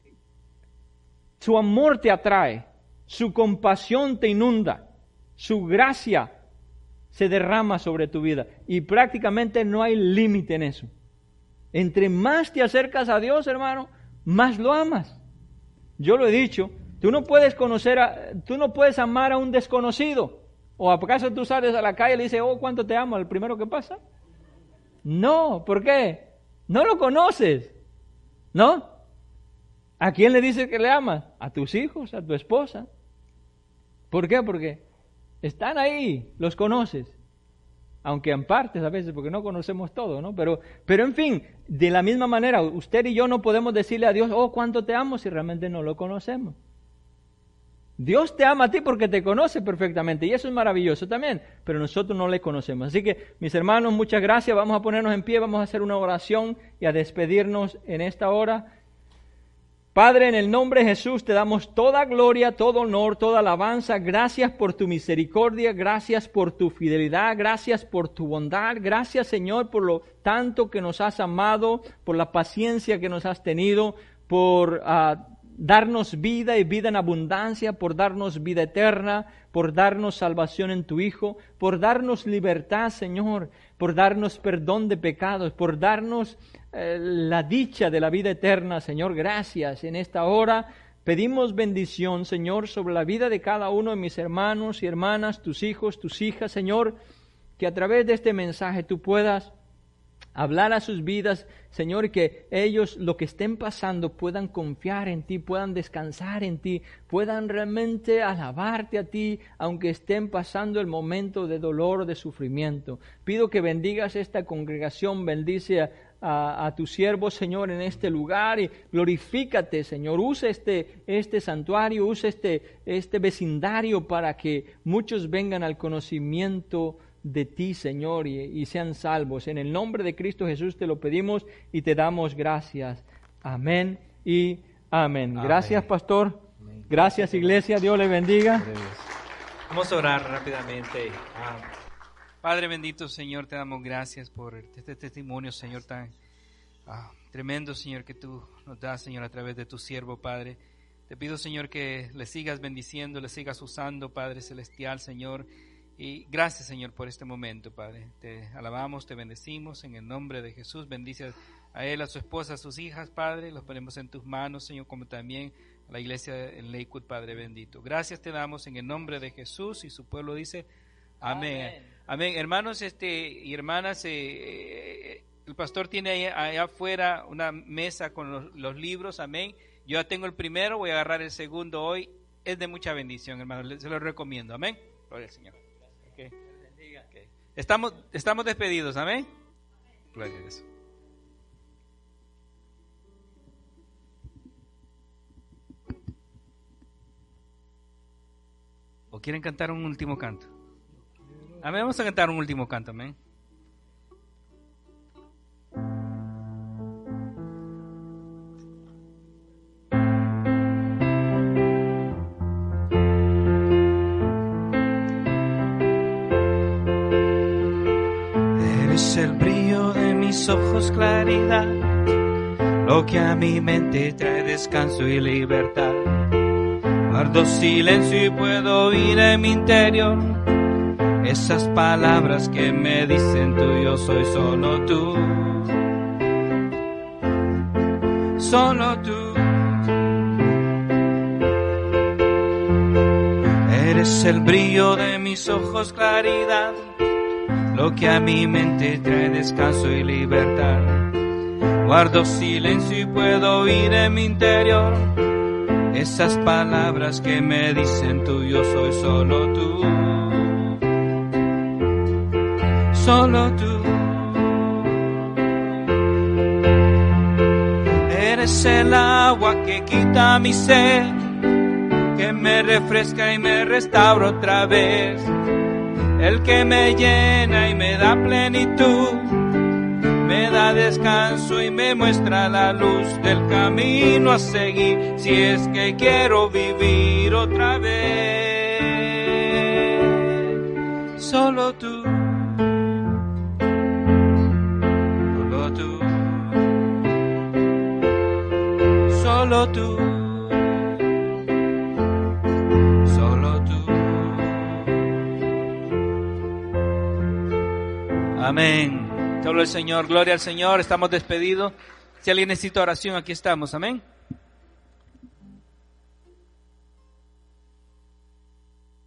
Su amor te atrae, su compasión te inunda, su gracia se derrama sobre tu vida y prácticamente no hay límite en eso. Entre más te acercas a Dios, hermano, más lo amas. Yo lo he dicho, tú no puedes conocer, a, tú no puedes amar a un desconocido. ¿O acaso tú sales a la calle y le dices, oh, cuánto te amo al primero que pasa? No, ¿por qué? No lo conoces. ¿No? ¿A quién le dices que le amas? A tus hijos, a tu esposa. ¿Por qué? Porque están ahí, los conoces. Aunque en partes a veces, porque no conocemos todo, ¿no? Pero, pero en fin, de la misma manera, usted y yo no podemos decirle a Dios, oh, cuánto te amo, si realmente no lo conocemos. Dios te ama a ti porque te conoce perfectamente, y eso es maravilloso también, pero nosotros no le conocemos. Así que, mis hermanos, muchas gracias. Vamos a ponernos en pie, vamos a hacer una oración y a despedirnos en esta hora. Padre, en el nombre de Jesús te damos toda gloria, todo honor, toda alabanza. Gracias por tu misericordia, gracias por tu fidelidad, gracias por tu bondad. Gracias, Señor, por lo tanto que nos has amado, por la paciencia que nos has tenido, por uh, darnos vida y vida en abundancia, por darnos vida eterna, por darnos salvación en tu Hijo, por darnos libertad, Señor, por darnos perdón de pecados, por darnos eh, la dicha de la vida eterna, Señor. Gracias. En esta hora pedimos bendición, Señor, sobre la vida de cada uno de mis hermanos y hermanas, tus hijos, tus hijas, Señor, que a través de este mensaje tú puedas hablar a sus vidas, Señor, y que ellos, lo que estén pasando, puedan confiar en ti, puedan descansar en ti, puedan realmente alabarte a ti, aunque estén pasando el momento de dolor o de sufrimiento. Pido que bendigas esta congregación, bendice a, a, a tu siervo, Señor, en este lugar, y glorifícate, Señor. Usa este, este santuario, usa este, este vecindario para que muchos vengan al conocimiento de ti, Señor, y, y sean salvos. En el nombre de Cristo Jesús te lo pedimos y te damos gracias. Amén y amén. Amén. Gracias, pastor. Amén. Gracias, iglesia. Dios le bendiga. Vamos a orar rápidamente. Ah, Padre bendito, Señor, te damos gracias por este testimonio, Señor, tan ah, tremendo, Señor, que tú nos das, Señor, a través de tu siervo, Padre. Te pido, Señor, que le sigas bendiciendo, le sigas usando, Padre celestial, Señor. Y gracias, Señor, por este momento, Padre. Te alabamos, te bendecimos en el nombre de Jesús. Bendice a él, a su esposa, a sus hijas, Padre. Los ponemos en tus manos, Señor, como también a la iglesia en Lakewood, Padre bendito. Gracias te damos en el nombre de Jesús, y su pueblo dice Amén. Amén. Amén. Hermanos este, y hermanas, eh, el pastor tiene allá, allá afuera una mesa con los, los libros. Amén. Yo ya tengo el primero, voy a agarrar el segundo hoy. Es de mucha bendición, hermanos. Se lo recomiendo. Amén. Gloria al Señor. Okay. Okay. Estamos, estamos despedidos. Amén. Gloria a Dios. ¿O quieren cantar un último canto? Amén, vamos a cantar un último canto, amén. Eres el brillo de mis ojos, claridad, lo que a mi mente trae descanso y libertad. Guardo silencio y puedo oír en mi interior esas palabras que me dicen tú, yo soy solo tú, solo tú. Eres el brillo de mis ojos, claridad, lo que a mi mente trae descanso y libertad. Guardo silencio y puedo oír en mi interior esas palabras que me dicen tú, yo soy solo tú, solo tú. Eres el agua que quita mi sed, que me refresca y me restaura otra vez, el que me llena y me da plenitud, me da descanso y me muestra la luz del camino a seguir, si es que quiero vivir otra vez. Solo tú, solo tú, solo tú, solo tú. Amén. Solo el Señor, gloria al Señor, estamos despedidos. Si alguien necesita oración, aquí estamos, amén.